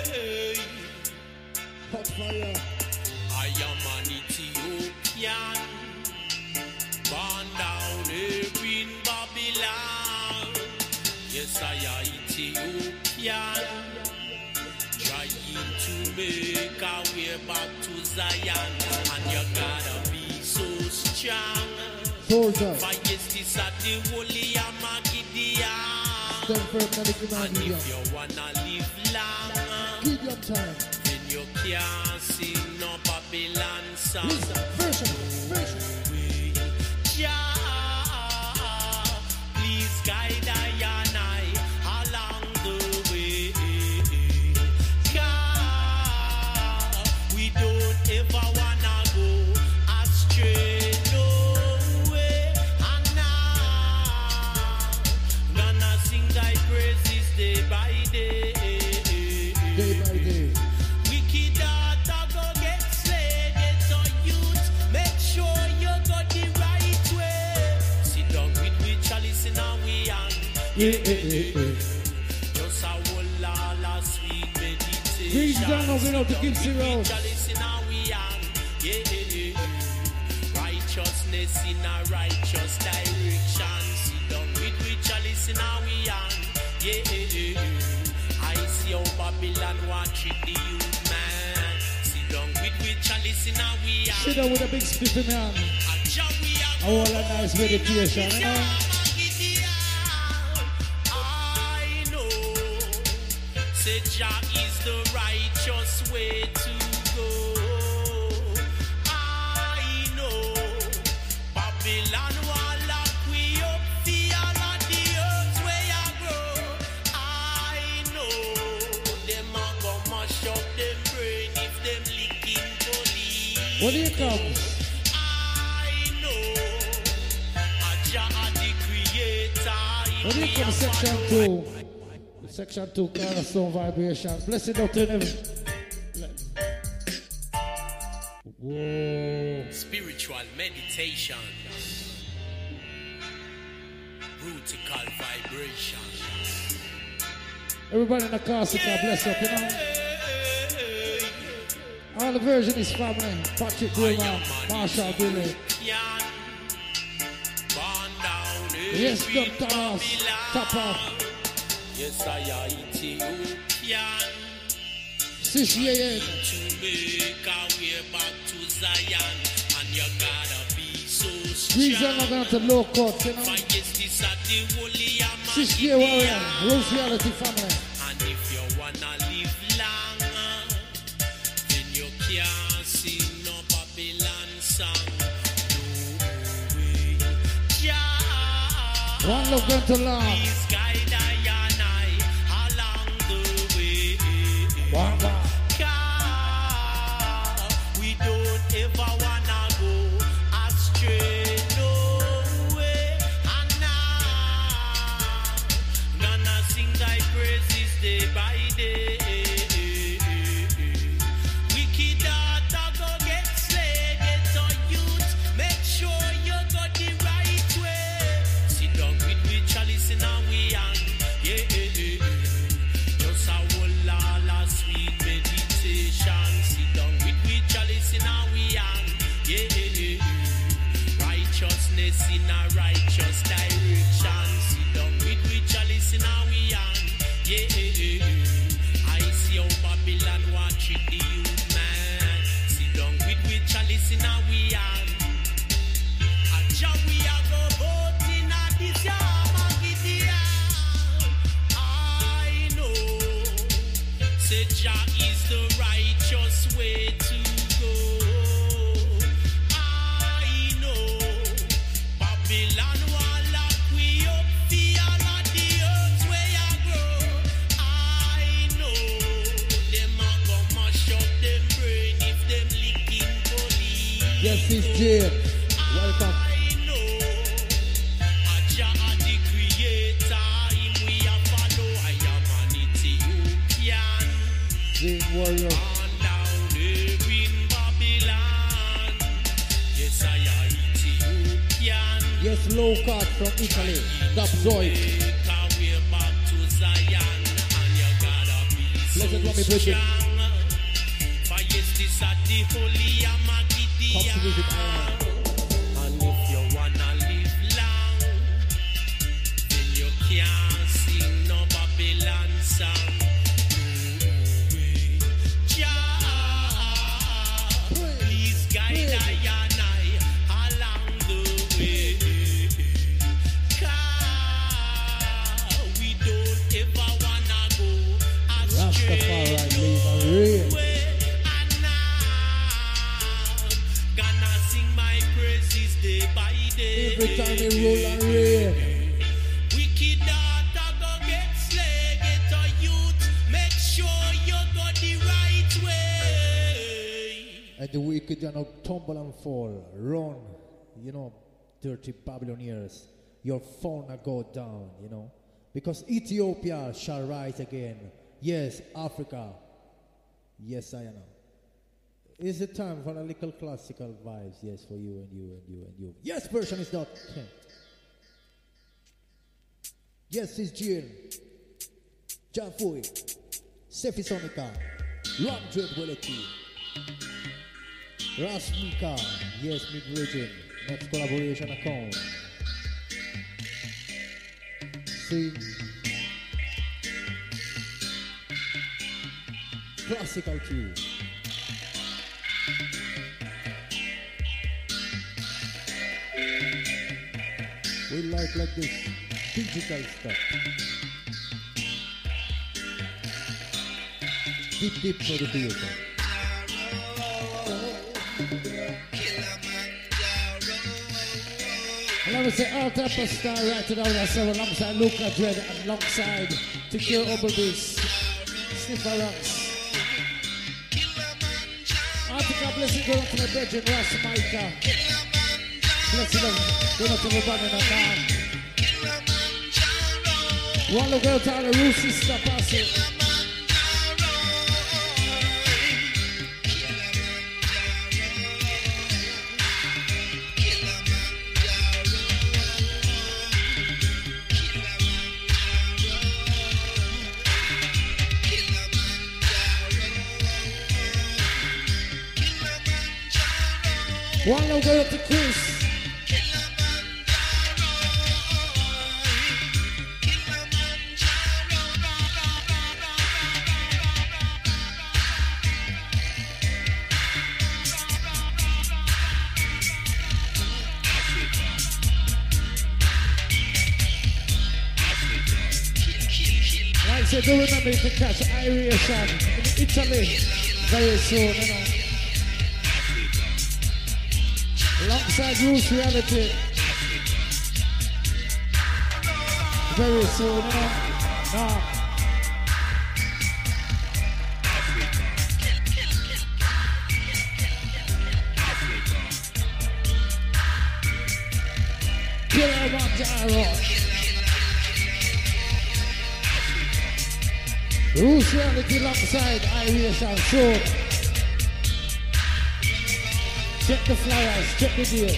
Hot fire. I am an Ethiopian, born down here in Babylon. Yes, I am Ethiopian, trying to make our way back to Zion. And you gotta be so strong, Soldier. for yes, this are the holy Amagidian. Stand firm, Nalik And Imani. if you wanna live long, Gideon time. then you can't sing no Babylon song. Listen, version, version. Yeah, please guide I and I along the way. Yeah, we don't ever wanna go astray. No way. And now gonna sing thy praises day by day. Day by day. Wicked daughter go get slayed, get our youth. Make sure you go the right way. Sit down with we chalice in our way and Yeah, yeah, yeah, yeah. just a whole lot of sweet meditation. Bring it down over now to Sit Kids down with Zero. we chalice in our way and yeah, righteousness in a righteous direction. Sit down with we chalice in our way and yeah, I see how Babylon watch it the youth man. Sit down with we chalice in our way and Sit down with a big spiffy man. and Jah we are I want a nice meditation, you know? I know, say Jah is the righteous way to go. I know, Babylon will lock we up, the all of the earth where I grow. I know, them a go mash up them brain if them licking police. What do you come? What do you come section two? Section two, Cornerstone Vibration. Blessed out to them. Whoa. Spiritual meditation. Rutical vibration. Everybody in the castle can bless up, you know? All the version is family. Patrick Grima, Marshall Billy. Yes, Doctor Ross, top off. Yes, I am Ethiopian. Sis Yen. To make our way back to Zion, and you gotta be so strong. Reason I'm going to low court, you know. Sis Yen Warrior, Rose Reality family. And if you wanna live long, then you can't sing no Babylon song. One love going to love. Please guide I and I along the way. Wow, wow. We don't ever wanna go astray, no way. And now, gonna sing thy praises day by day. Wicked daughter go get slay, get on youth. Make sure you got the right way. Sit down with we chalice in our way and yeah, yeah, yeah. Just a whole lot of sweet meditation. Sit down with we chalice in our way and yeah, yeah, yeah. Righteousness in a righteous direction. Sit down with we chalice in our way and yeah, yeah, yeah. I see how Babylon watch it the youth man. Sit down with we chalice in our way and a job we are go vote in a this year. I know, say Jah is the righteous way to go. I know, Babylon will lock we up, the all of the earth where I grow. I know, them a go mash up them brain if them licking police. Yes, Sis J. Welcome. I know, Jah the creator, him we a follow. I am an Ethiopian. Sing warrior. On down there in Babylon. Yes, I am Ethiopian. Yes, low cut from Italy. Top Zoid. Make our way back to Zion, and you gotta be so Blessed Mommy Bridget. strong. For yes, this are the holy Come to visit Amagidia. Ireland. And if you wanna live long, then you can't sing no Babylon song. Jah, please guide I and I along the way. 'Cause we don't ever wanna go astray. Rastafari, leave a real. No way. And now, gonna sing my praises day by day. Every time we roll and rain. Wicked daughter go get slay, get a youth. Make sure you got the right way. And the wicked you know, tumble and fall, run, you know, dirty Babylonians. Your fauna go down, you know. Because Ethiopia shall rise again. Yes, Africa. Yes, I know. It's the time for a little classical vibes, yes, for you and you and you and you. Yes, version is not. Yes, it's Jill. Jafui. Sefi Sonica. Ram Dread Willety. Rasmika. Yes, Mid Region. Next collaboration account. Sing. Classical tune. We like like this digital stuff. Deep, deep meditation. And I would say all type of star right now ourselves alongside Luca Dread and alongside Secure Humblebees, Sniffer Rocks. Africa blessing going to my bedroom, Ross Micah. Blessing them, going to everybody in the man. One look out to all the Roots sister posse. One look out to Chris. Like I said, do remember you can catch Iration in Italy very soon, you know. Alongside Roots Reality. Very soon, you know. No. Kilimanjaro. Roots Reality alongside Iration soon. Check the flyers, check the deal.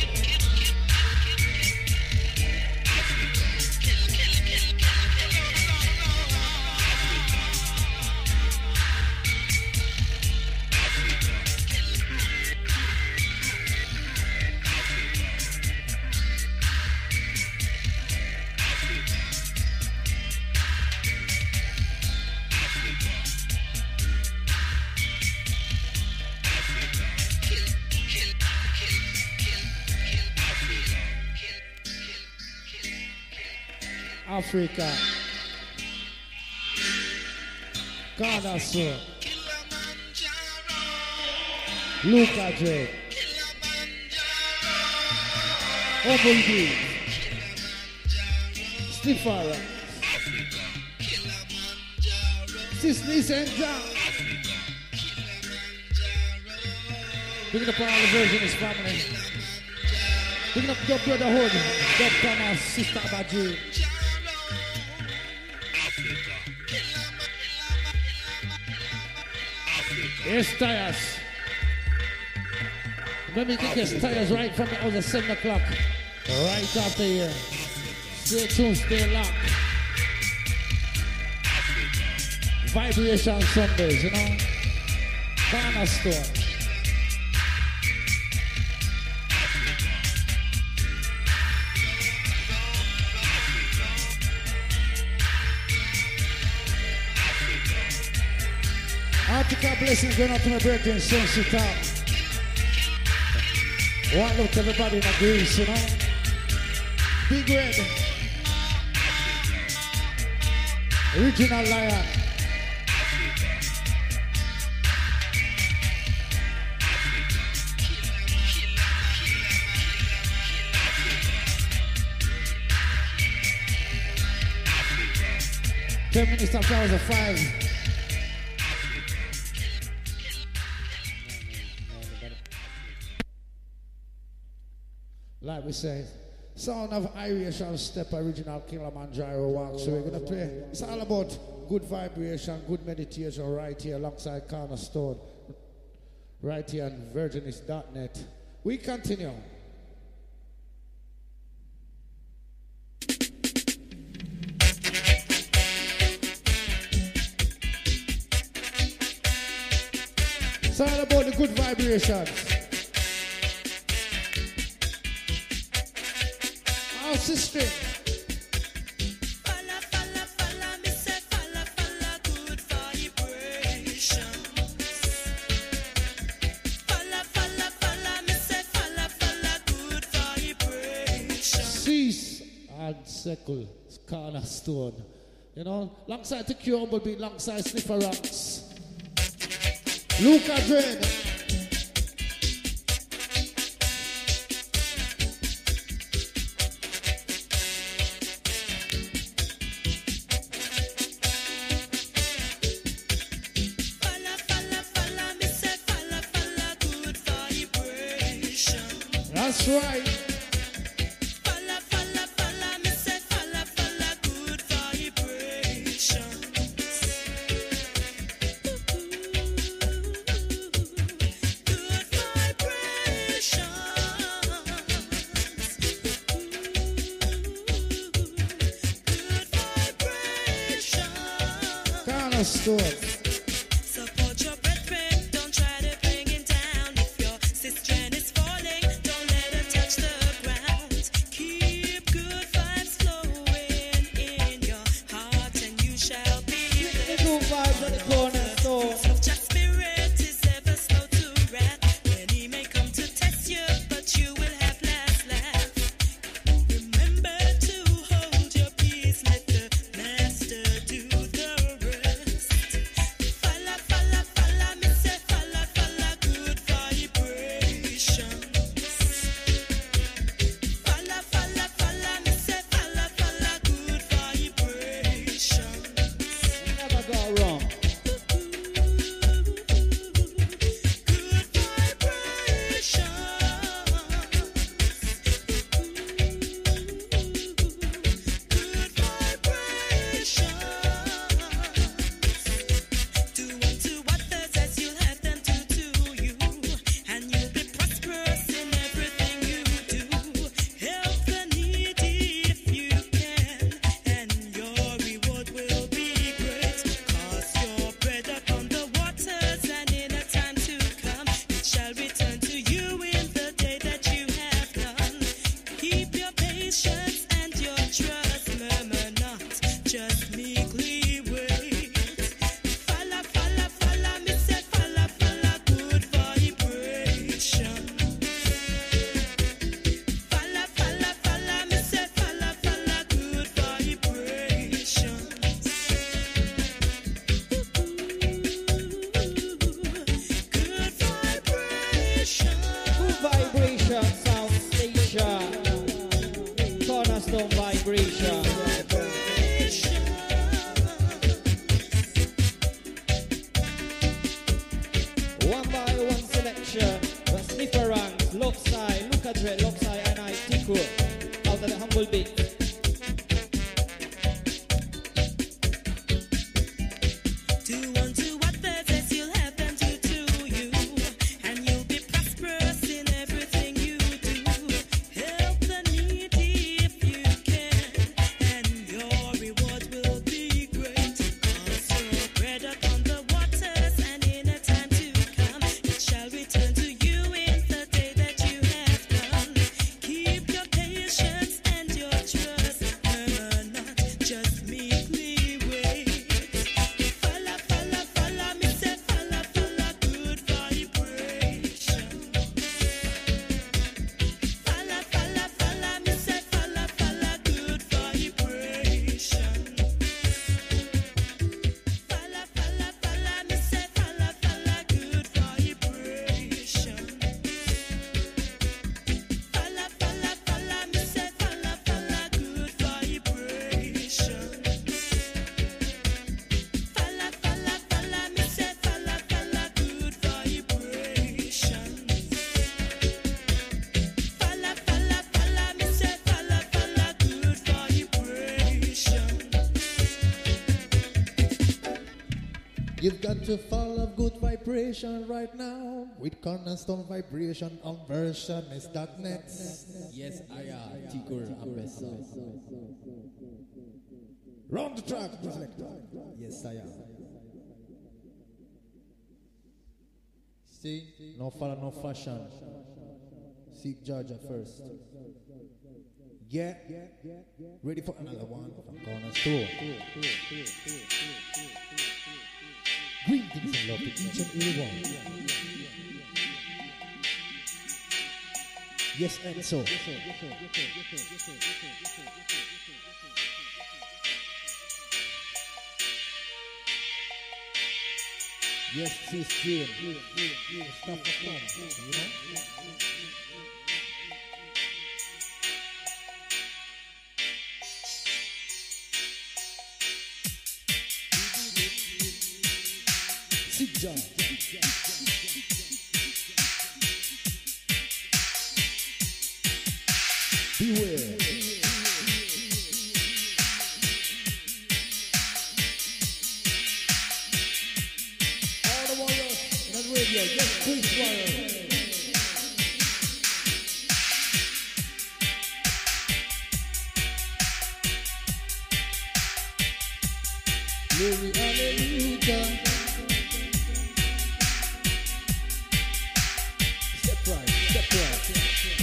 Africa, Ghana, sir. Luca J. Obungi. Stifara. Sisney Saint John. Picking up all the version of his family. Picking up your brotherhood. Dub Thomas, Sister Abaji. Here's Tires. Let me take his Tires right from the hours of seven o'clock. Right after here. Stay tuned, stay locked. Vibration Sundays, you know. Corner store. Article blessings going out to my birthday in Sunshine Town. One look to everybody in the Greece, you know. Big Red. Original Lion. Ten minutes after hours of five. Like we said, sound of Iration Step original Kilimanjaro walk. So we're gonna play. It's all about good vibration, good meditation right here alongside Cornerstone. Right here on virginist dot net. We continue. It's all about the good vibrations. Sister. Falla, falla, falla, me say falla, falla, good vibrations. Falla, falla, falla, me say falla, falla, good vibrations. Cease Seckle, Cornerstone. You know, alongside the Cure Humblebee, alongside Sniffer Ranks. Luca Dread. Falla, falla, falla, me say falla, falla, good vibration. That's right. Falla, falla, falla, me say falla, falla, good vibration. Good vibrations. Cornerstone. Support your brethren, don't try to bring him down. If your sister is falling, don't let her touch the ground. Keep good vibes flowing in your heart, and you shall be The good vibes at the cornerstone. blessed. Your spirit is ever slow to wrath. When he may come to test you, but you will have last laugh. Remember to hold your peace, let the master do the rest. Falla, falla, falla, me say falla, falla, good vibrations. Falla, falla, falla, me say falla, falla, good vibrations. Never go wrong. Good vibrations. Do unto others as you'll have them do to you, and you'll be prosperous in everything you do. Help the needy if you can, and your reward will be great. Cast your bread upon the waters, and in a time to come, it shall return to you in the day that you have done. Keep your patience and your trust, murmur not, just meekly wait. Falla, falla, falla, me say falla, falla, good vibration. Falla, falla, falla, me say falla, falla, good vibration. Good vibration. Good vibration sound station. Cornerstone vibration. One by one selection. The Sniffer Ranks, Lockside, Luca Dread, Lockside, and I, Tiku. Out of the humble beat. Do unto others as you'll have them do to you, and you'll be prosperous in everything you do. Help the needy if you can, and your reward will be great. Cast your bread upon the waters, and in a time to come, it shall return to you in the day that you have done. Keep your patience and your trust, murmur not, just meekly wait. Falla, falla, falla, me say falla, falla, good vibration. Falla, falla, falla, me say falla, falla, good vibration. Falla, falla, falla, me say falla, falla, good vibration. Falla, falla, falla, me say falla, falla, good vibration. Falla, falla, falla, me say falla, falla, good vibration. Falla, falla, falla, me say falla, falla, good vibration. You've got to follow good vibration right now with Cornerstone Vibration on version is dot net. Yes, I am Tikur Ambessa. Round the track, selector. Yes, I am. See, no follow, no fashion. Seek Georgia first. Yeah, ready for another one from Cornerstone. Greetings and love to each and every one. Yes, and so. Yes, sis Jane. Stuff to come, you know? Sit down. Beware. All the warriors in the radio, yes, Chris Warrior. Glory, hallelujah. Step right, step right.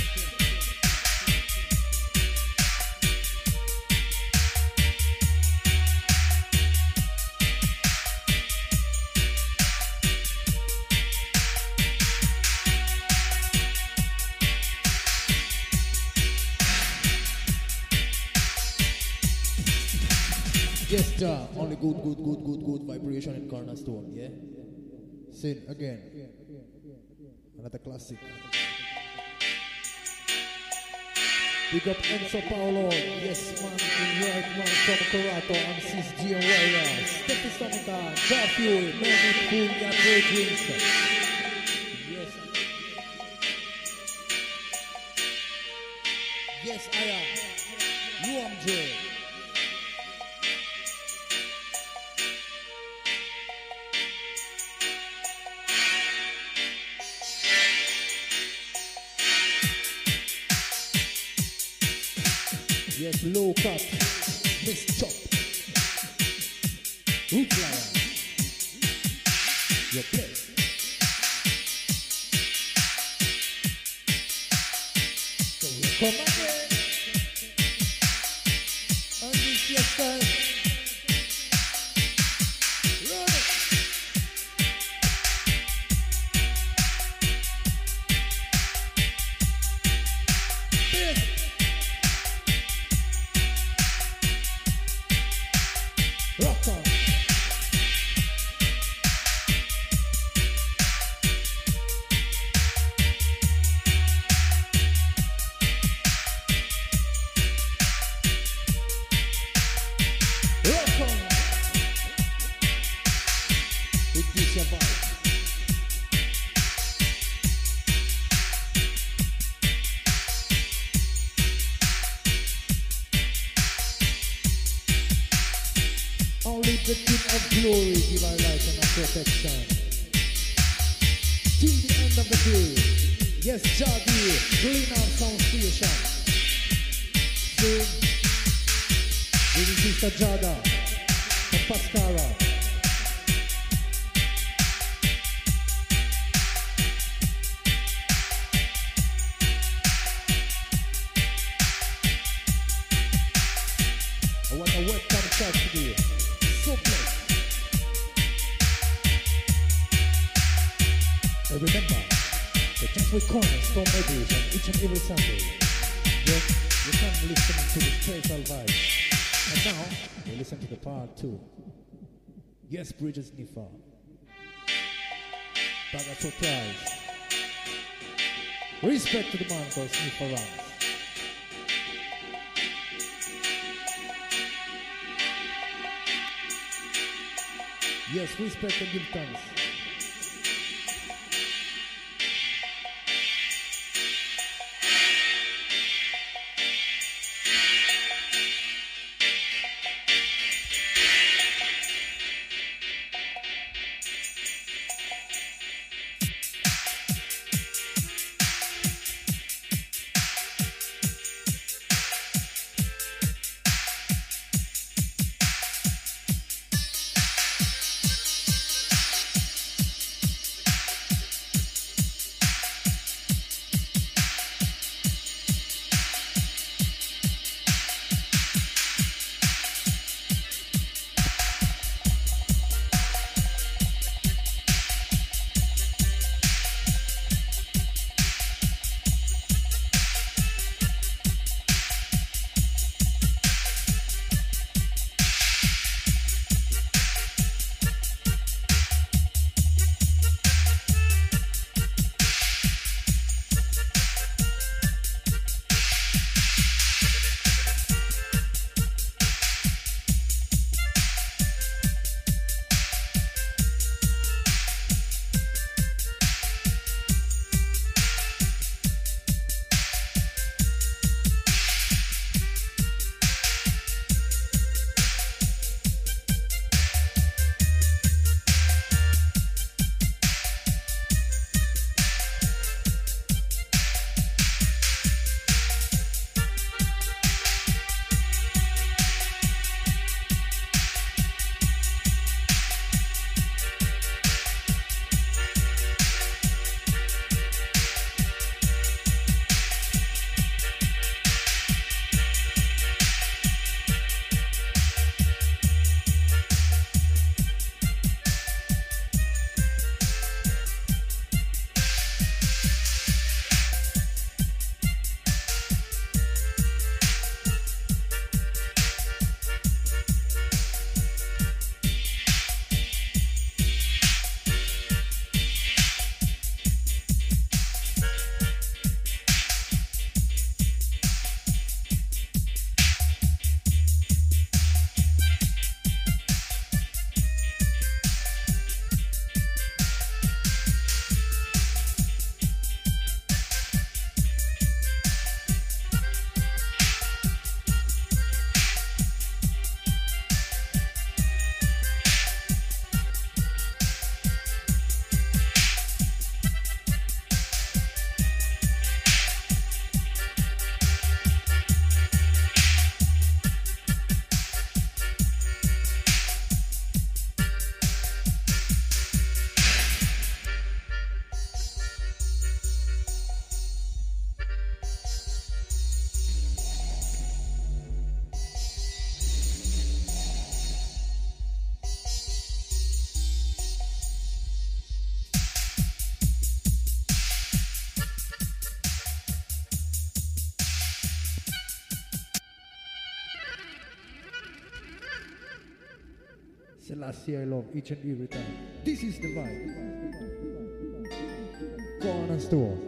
Yes, sir. Only good, good, good, good, good vibration in Cornerstone, yeah? Sin again. Another classic. Big up Enzo Paolo. Yes, man. In right man from Corato and Sis G and Warrior. Steffi Stomita. Jar Fuel. Many food and great drinks. Yes. Yes, I am. You am J. Yes, low cut, miss chop, root lion, your place. So we come again, and this your style. Run it. Big. Rock on. Rock on. With this your vibe. Only the King of Glory give our light and our protection. Till the end of the day. Yes, Jadi, Green Arm Sound Station. Sing. This is Sister Jada and Pascara. I want a welcome start today. So blessed. And remember, the Just with Cornerstone Vibration each and every Sunday. Yes, you can listen to the special vibe. And now, we listen to the part two. Yes, Bridges Nifa. Bag of surprise. Respect to the man called Nifa Rams. Yes, respect and give thanks. Selassie I love each and every time. This is the vibe. Cornerstone.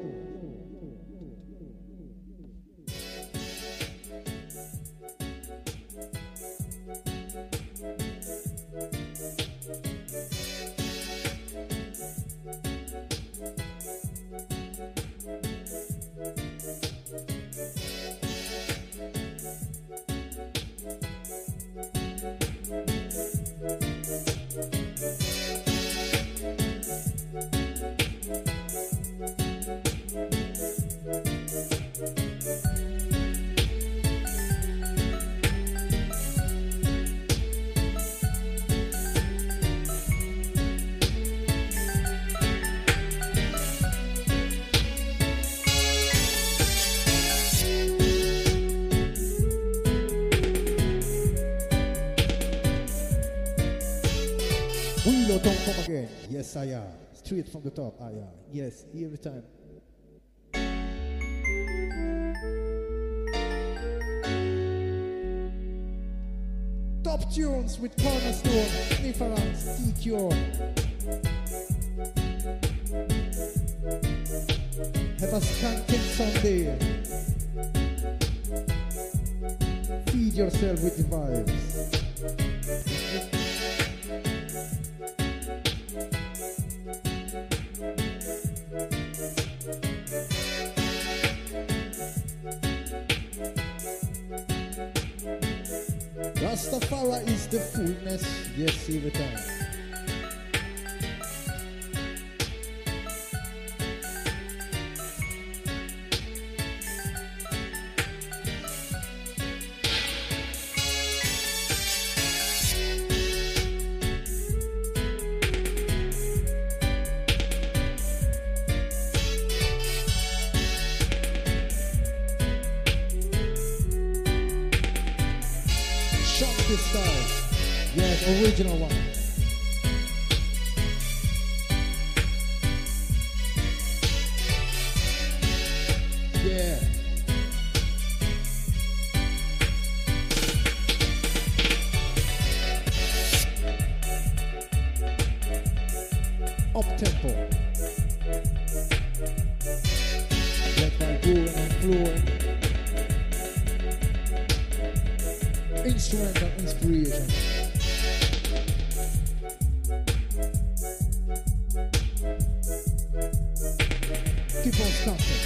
Wheelo don't come again. Yes, I am. Straight from the top, I am. Yes, every time. Top tunes with Cornerstone, Difference, T-Cure. Have a skanking Sunday. Feed yourself with the vibes. Rastafari is the fullness, yes, every time. Shanty style, yes, original one. Yeah. Up tempo. Let my going and flowing. Instrumental inspiration. Keep on stopping.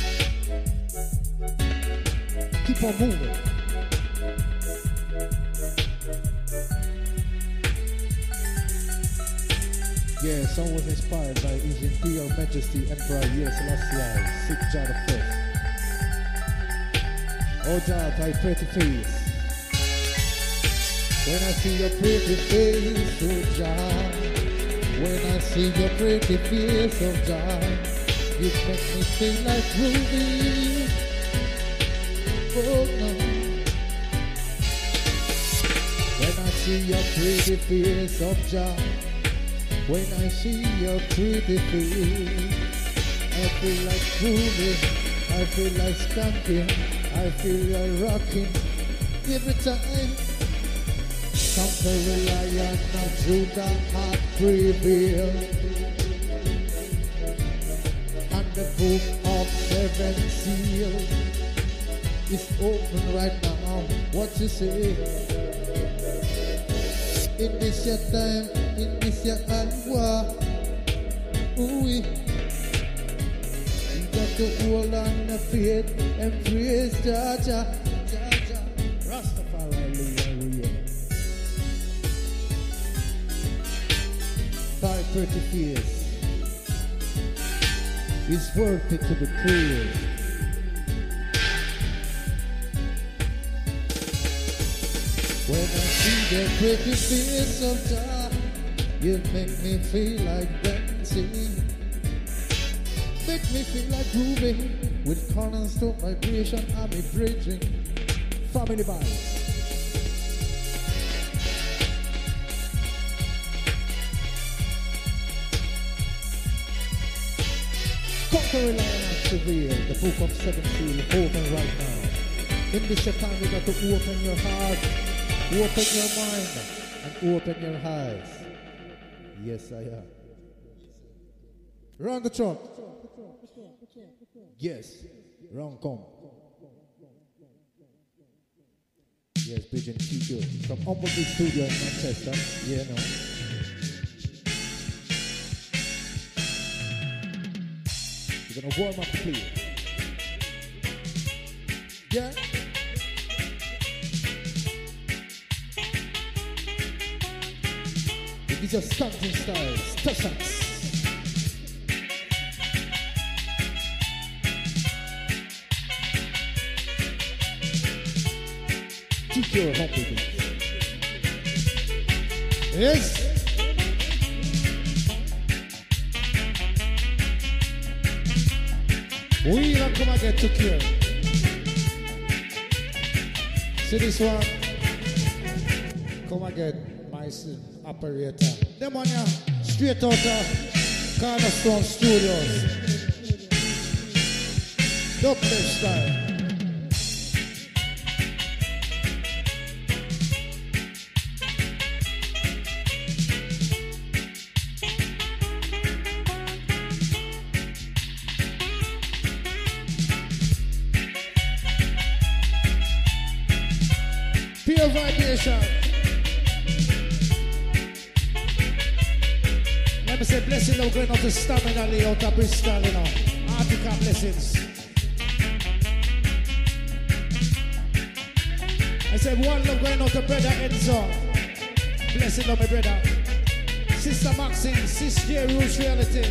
Keep on moving. Yeah, song was inspired by His Imperial Majesty Emperor Haile Selassie, sixth Jah the First. Oh Jah, thy pretty face. When I see your pretty face, oh Jah, when I see your pretty face, oh Jah, you make me feel like Ruby. Oh no. When I see your pretty face, oh Jah, when I see your pretty face, I feel like Ruby, I feel like skanking, I feel like rocking every time. Conquering lion of Judah hath prevailed, and the book of seven seals is open right now. What you say? In this your time, in this your hour, ooh, we got to hold on the faith and praise Jah Jah, Jah Jah, Rastafari, hallelujah. Thy pretty face is worth it to be praised. When I see the pretty face of Jah, you make me feel like dancing, make me feel like grooving. With cornerstone vibration, I'm a bridging family vibes. Conquering lion of Seville, the book of seven seal, open right now. In this time, you got to open your heart, open your mind, and open your eyes. Yes, I am. Round the truck. Yes, round come. Yes, Bridge and T Q from Humblebee Studio in Manchester. Yeah, no. We're gonna warm up the play. Yeah. It is your stunting style, Stussons. T Q Humblebee. Yes. We don't come again to cure. See this one? Come again, my son, operator. Them on ya, straight out of Cornerstone Studios. Double style. Pure vibration. Let me say blessing now going out to Stamina Lee out of Bristol, you know. Artica blessings. I said one love going out to brother Enzo. Blessing love my brother. Sister Maxine, Sister Roots Reality.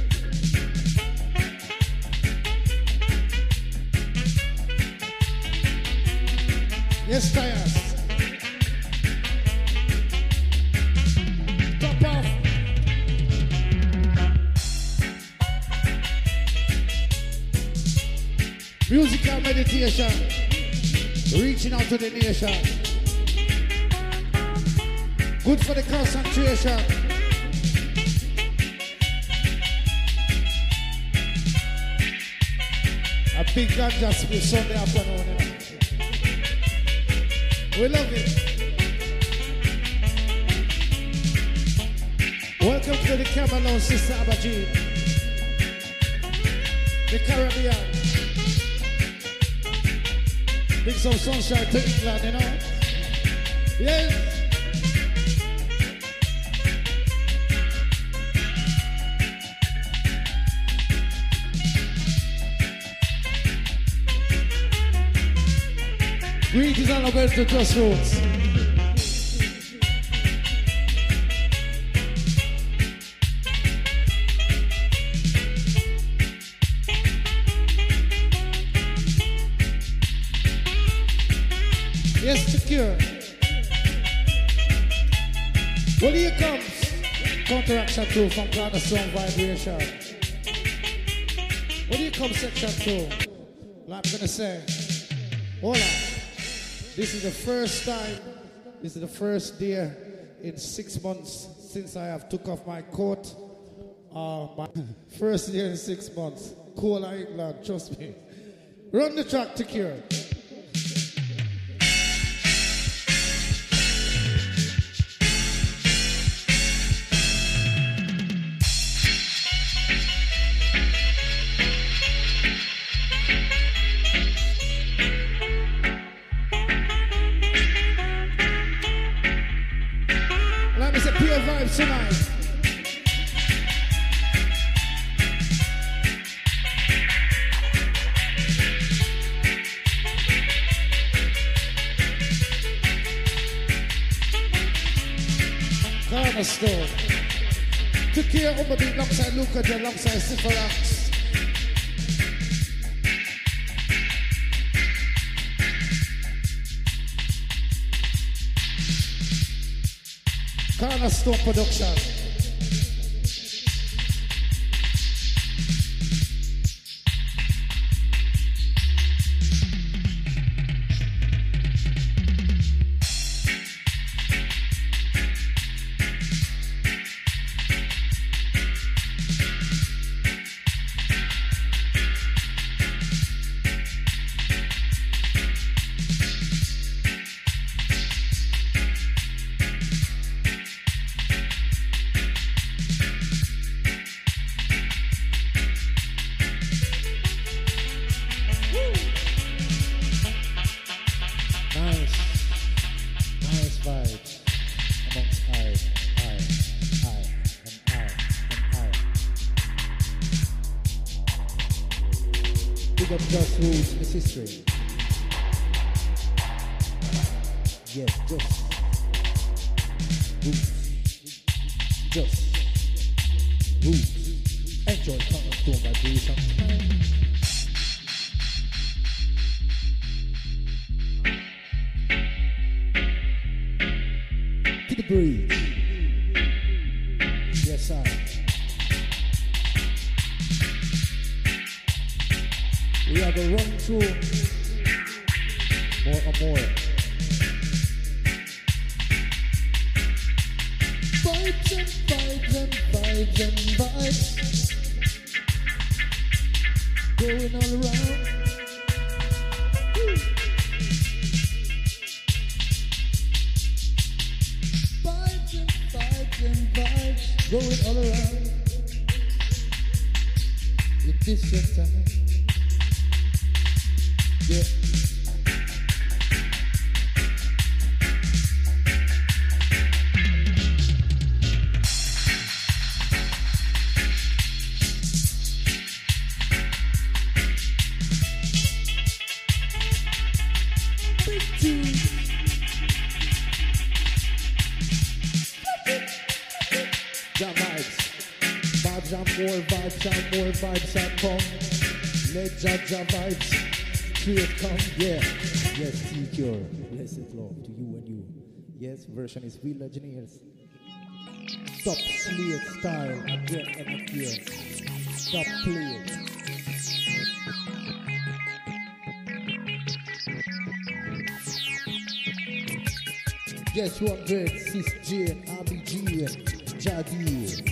Yes, Tyres. Top off. Musical meditation. Reaching out to the nation. Good for the concentration. A big ganja spill Sunday afternoon, you know. We love it. Welcome to the Camelot, Sister Abaji. The Caribbean. Bring some sunshine to England, you know. Yes. Greetings all about the crossroads. Yes, secure. Well, here comes Counteraction two from Cornerstone Vibration. Well, here comes Section two. Like I'm gonna say, hold on. This is the first time, this is the first day in six months since I have took off my coat. Uh, my first year in six months. Cool England, trust me. Run the track to cure. Tonight. Cornerstone. Took care of the beat alongside Luca, alongside Syphilis. Cornerstone Production. up Just Roots, Miss History. Yes, just Roots. Just Roots. Enjoy Cornerstone Vibration time. To the bridge. Yes, sir. We are going to run through more and more. Vibes and vibes and vibes and vibes going all around. Woo. Vibes and vibes and vibes going all around. If this your time, yeah. Jam vibes, vibes and more vibes and more vibes and come. Let Jaja vibes, straight come, yeah. Yes, T-Cure, blessed love to you and you. Yes, version is Real Engineers. Stop slate style again and again. Stop playing. Yes, one hundred, Sis Jane, Abby G, Jadi.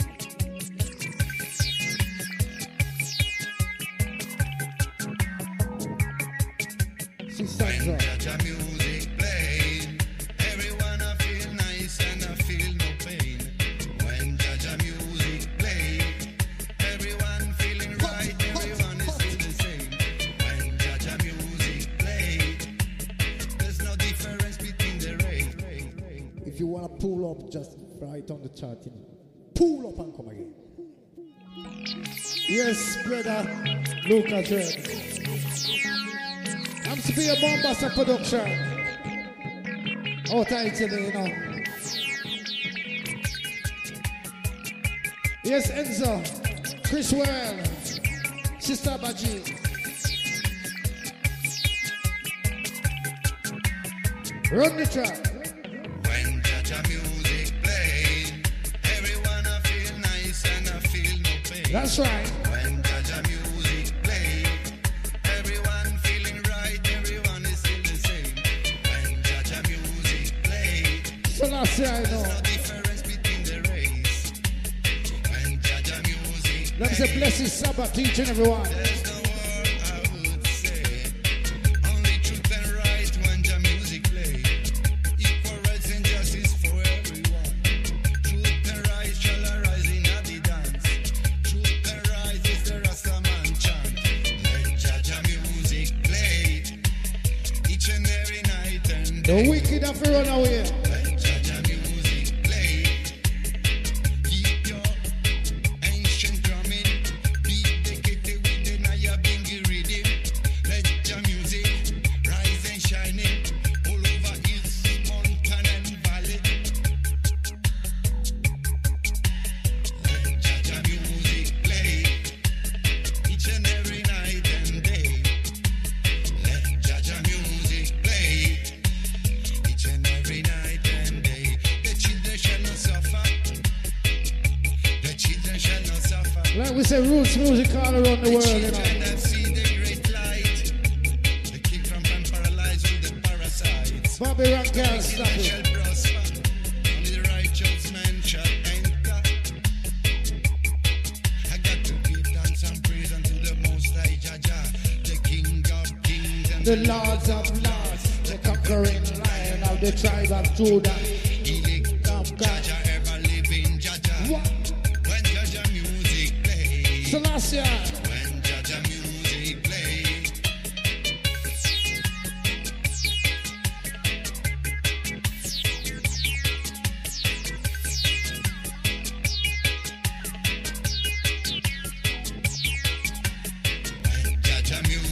Sis Sandra. Jaja music playing, everyone I feel nice and I feel no pain. When Jaja music play, everyone feeling right, everyone is still the same. When Jaja music play, there's no difference between the race. If you want to pull up, just right on the chart. You know. Pull up and come again. Yes, brother Lucas Red. I'm Severe Mombasa production. Out Italy, you know. Yes, Enzo, Chris Well, Sister Baji. Run the track. When Jaja music play, everyone I feel nice and I feel no pain. That's right. When Jaja music play, everyone feeling right, everyone is still the same. When Jaja music play, So that's it, I there's know. no difference between the race. When Jaja music Let me say blessed Sabbath to each and everyone. there's no war I would say. Only truth and right when Jaja music play. Equal rights and justice for everyone. Truth and right shall arise in the dance. Truth and right is the Rastaman chant. Let Jaja music play each and every night and The day. wicked have to run away. Let Jaja music play. Keep your ancient drumming. Beat the kitty with the Naya Bingy rhythm. Let your music rise and shining all over hills, mountain and valley. Let Jaja music play each and every night and day. Let Jaja music play each and every night and day. The children shall not suffer. The children shall not suffer. Like we say, roots music all around the world, you Children know. that see the great light, the king from and paralyzed with the parasites. Babylon can't stop Children it. shall prosper, only the righteous man shall enter. I got to give thanks and praise unto the Most High Jaja, the King of Kings and The Lords of Lords, the conquering lion of the tribe of Judah. elect of Jaja, ever living Jaja. What? When Jaja music plays, Selassie. when Jaja music plays. Jaja music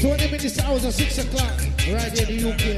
twenty minutes to hours of six o'clock, right here in the U K.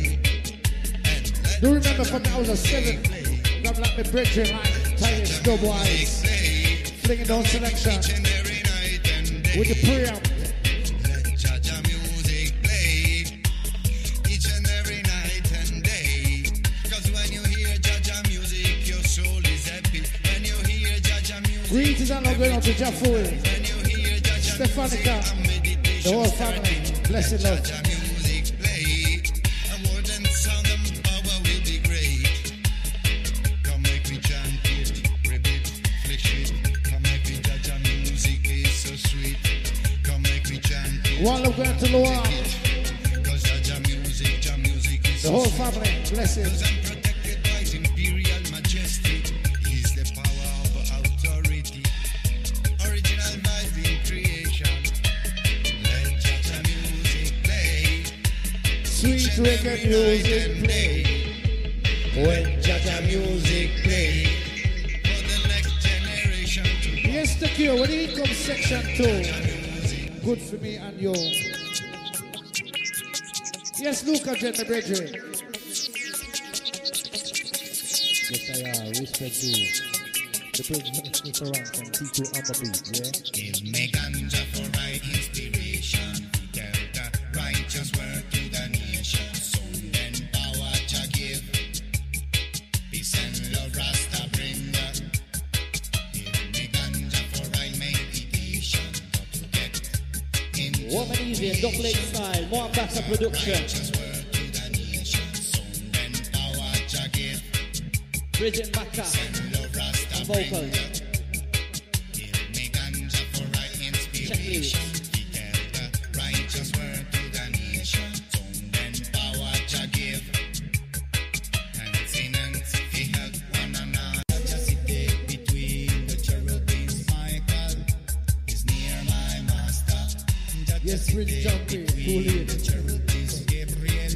Do remember from the hours of seven, I'm like my brethren, like Titus Doughboys, flinging down selection with the preamp. Jaja music play each and every night and day. Cause when you hear Jaja music, your soul is happy. When you hear Jaja music, Greetings and love going out to Jaffoy, when you hear Jaja Stefanica, the whole family. Blessed love. Jaja music play, and word and sound and power will be great. Come make me chant it, ribbit, flick it. Come make me Jaja music is so sweet. Come make me chant it. One love going to Loa, Cause Jaja music, Jaja music is the so whole sweet. family. Blessed. Cause I'm protected by His imperial majesty. He's the power of authority. Original vibes in creation. Let Jaja music play. Sweet reggae music play. When Jaja music play. For the next generation to Yes, the cure. When it comes section two, good for me and you. Yes, Luca, Jen, my brethren. Yes, I uh, respect you. The president of Mister Ranks and T Q on the beat, yeah? give me ganja for right inspiration. Tell the righteous word to the nation. Sound and power to give. Peace and love Rasta bring. Give me ganja for right meditation. Got to get into Woman Easy and Duck Lake Style, Mombasa Production, righteous word to the nation. Sound and power to give. Bridget Maka, Love Rasta bring. vocals. Give me ganja for right inspiration. Tell the righteous word to the nation. Sound and power to give. And sinners, he help one another. Just sit there between the cherubims. Michael is near my master. Just Yes, sit Prince there Jumpy, between too late. the cherubims. Gabriel.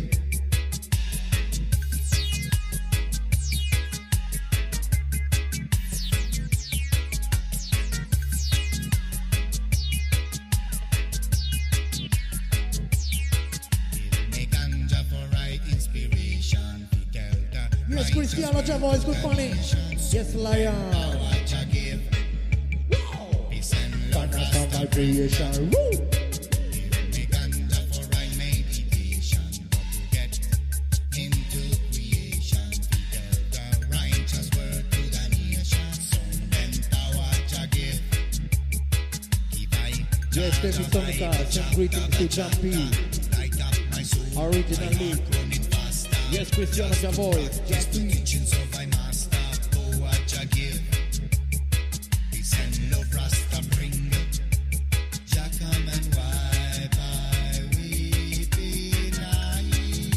Give me ganja for right inspiration. Tell the Yes, Cristiano Javo is good funny. Yes, Lion. power to give. Peace and love. Partner from vibration. Woo! Give me ganja for right meditation. Got to get into creation. Tell the righteous word to the nation. Sound and power to give. If I Yes, Steffi Sonica, send greetings to Jumpy. light up my soul, Originally. running faster. Yes, Cristiano Javo. Jumpy. Teachings of my master, power to give. Peace and love Rasta bring. Jah come and wipe my weeping eye.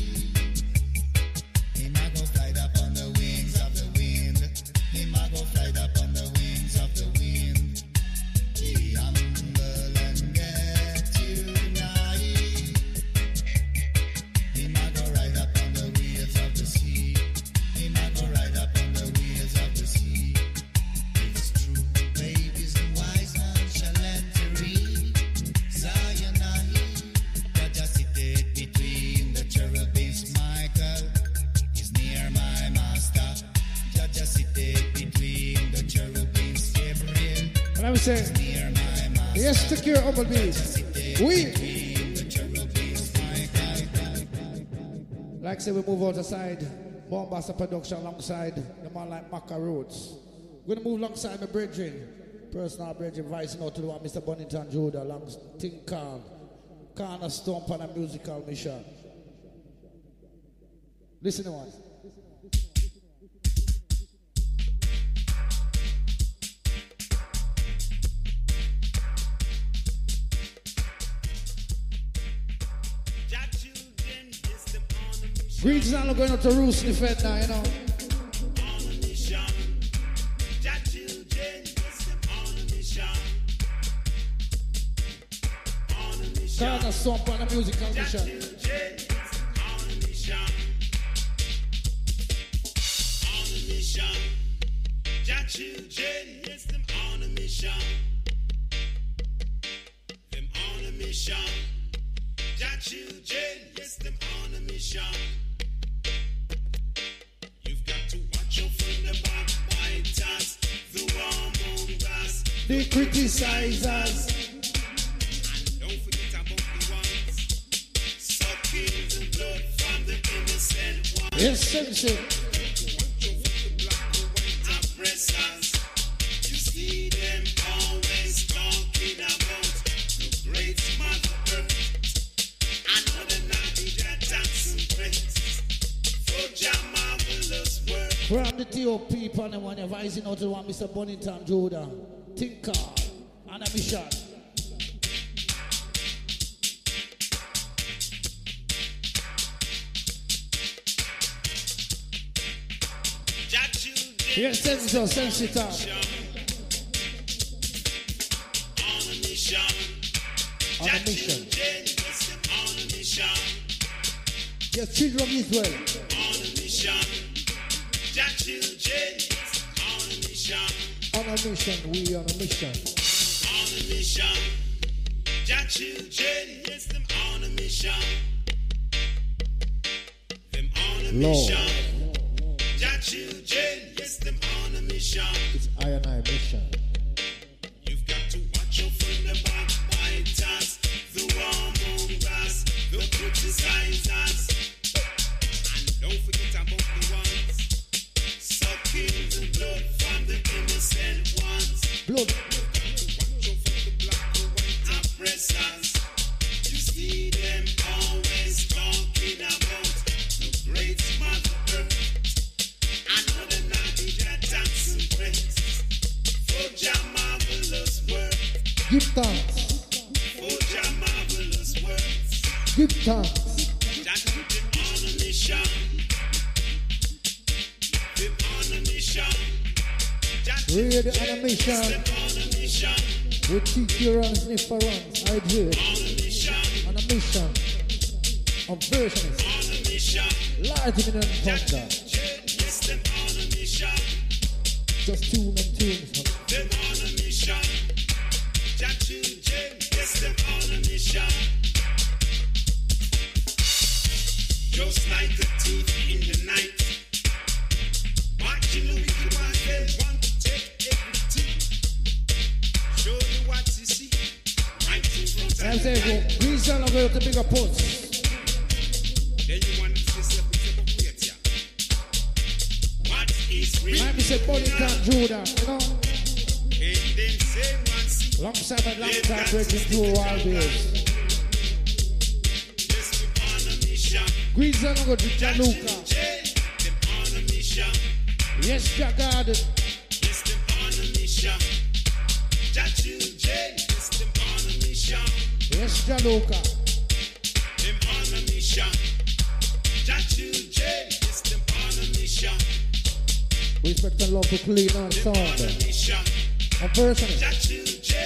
Him a go fly up on the wings of the wind. Him a go fly up on the wings of the wind. He humble and get united. Him a go ride up on the waves of the sea. Him a go ride up on the waves of the sea. It's true, babies and wise man shall enter in. Zion that just seated between the cherubims. Michael is near my master. That just seated between the cherubims. Gabriel And I would say, near my master. yes, the cure, humble bees. We, The cherubims. Michael. like say, we move out aside. Mombasa Production alongside the man like Maka Roots. We're gonna move alongside my brethren. Personal brethren, vice note to the one, Mister Bonington Judah, along Think Calm. Cornerstone on a musical mission. Listen to one. Greetings and going out to Roost Defend now, you know. Cornerstone on a musical mission. Children, yes, them on a mission. Them on a mission. Jah children, yes, them on a mission. You've got to watch out for the backbiters, the warmongers, the criticizers. and don't forget about the ones sucking the blood from the innocent ones. Yes, sensei. Oppressors, you see them always talking about the great mother earth. I know they're not be their thanks and praise for your marvelous work. From the T O people and the one advising out to one Mister Bonington Judah, Tinker, and a mission. Jah children, Yes, sensei, sensei. on a mission. On Jah a mission. children, yes, them on a mission. Yes, children of Israel. On a mission. Jah children, yes, on a mission. On a mission, we on a mission. On a mission. Jah children, yes, them on a mission. Them on a Lord. mission. Jah children, yes, them on a mission. It's I and I mission. You've got to watch out for the backbiters, the warmongers, the criticizers. And don't forget about the ones sucking the blood from the innocent ones. Blood. Watch out for the black and white oppressors. You see them always talking about the great mother earth. I know they're not be their thanks and praise for your marvelous work. Give thanks. For your marvelous works. Give thanks. That them on a mission. Them on a mission. That Ready on a mission. them on a mission. With T Q runs, Niffa runs, I do it. On a mission. On a mission. On versions. On a mission. Large in and thunder. Yes, them on a mission. Just tune and tunes. Them on a mission. Jah children, yes, them on a mission. Just like a thief in the night, watching the wicked ones, they want to take everything. Show you what you see, right in front I of say, you. go, please tell them to the bigger post. Then you want to say, but wait here. What is real? I Mister Bonington Judah, you know, And them say one see. alongside my long time breaking through all days. Yes, we on a mission. Greens and go to Jaluka. Them on a mission. Yes, Jagarden. Yes, them on a mission. Jah children, yes, them on a mission. Yes, Jaluka. Them on a mission. Jah children, yes, them on a mission. Respect and love to clean and Them on a sound. mission. On versions. Jah children,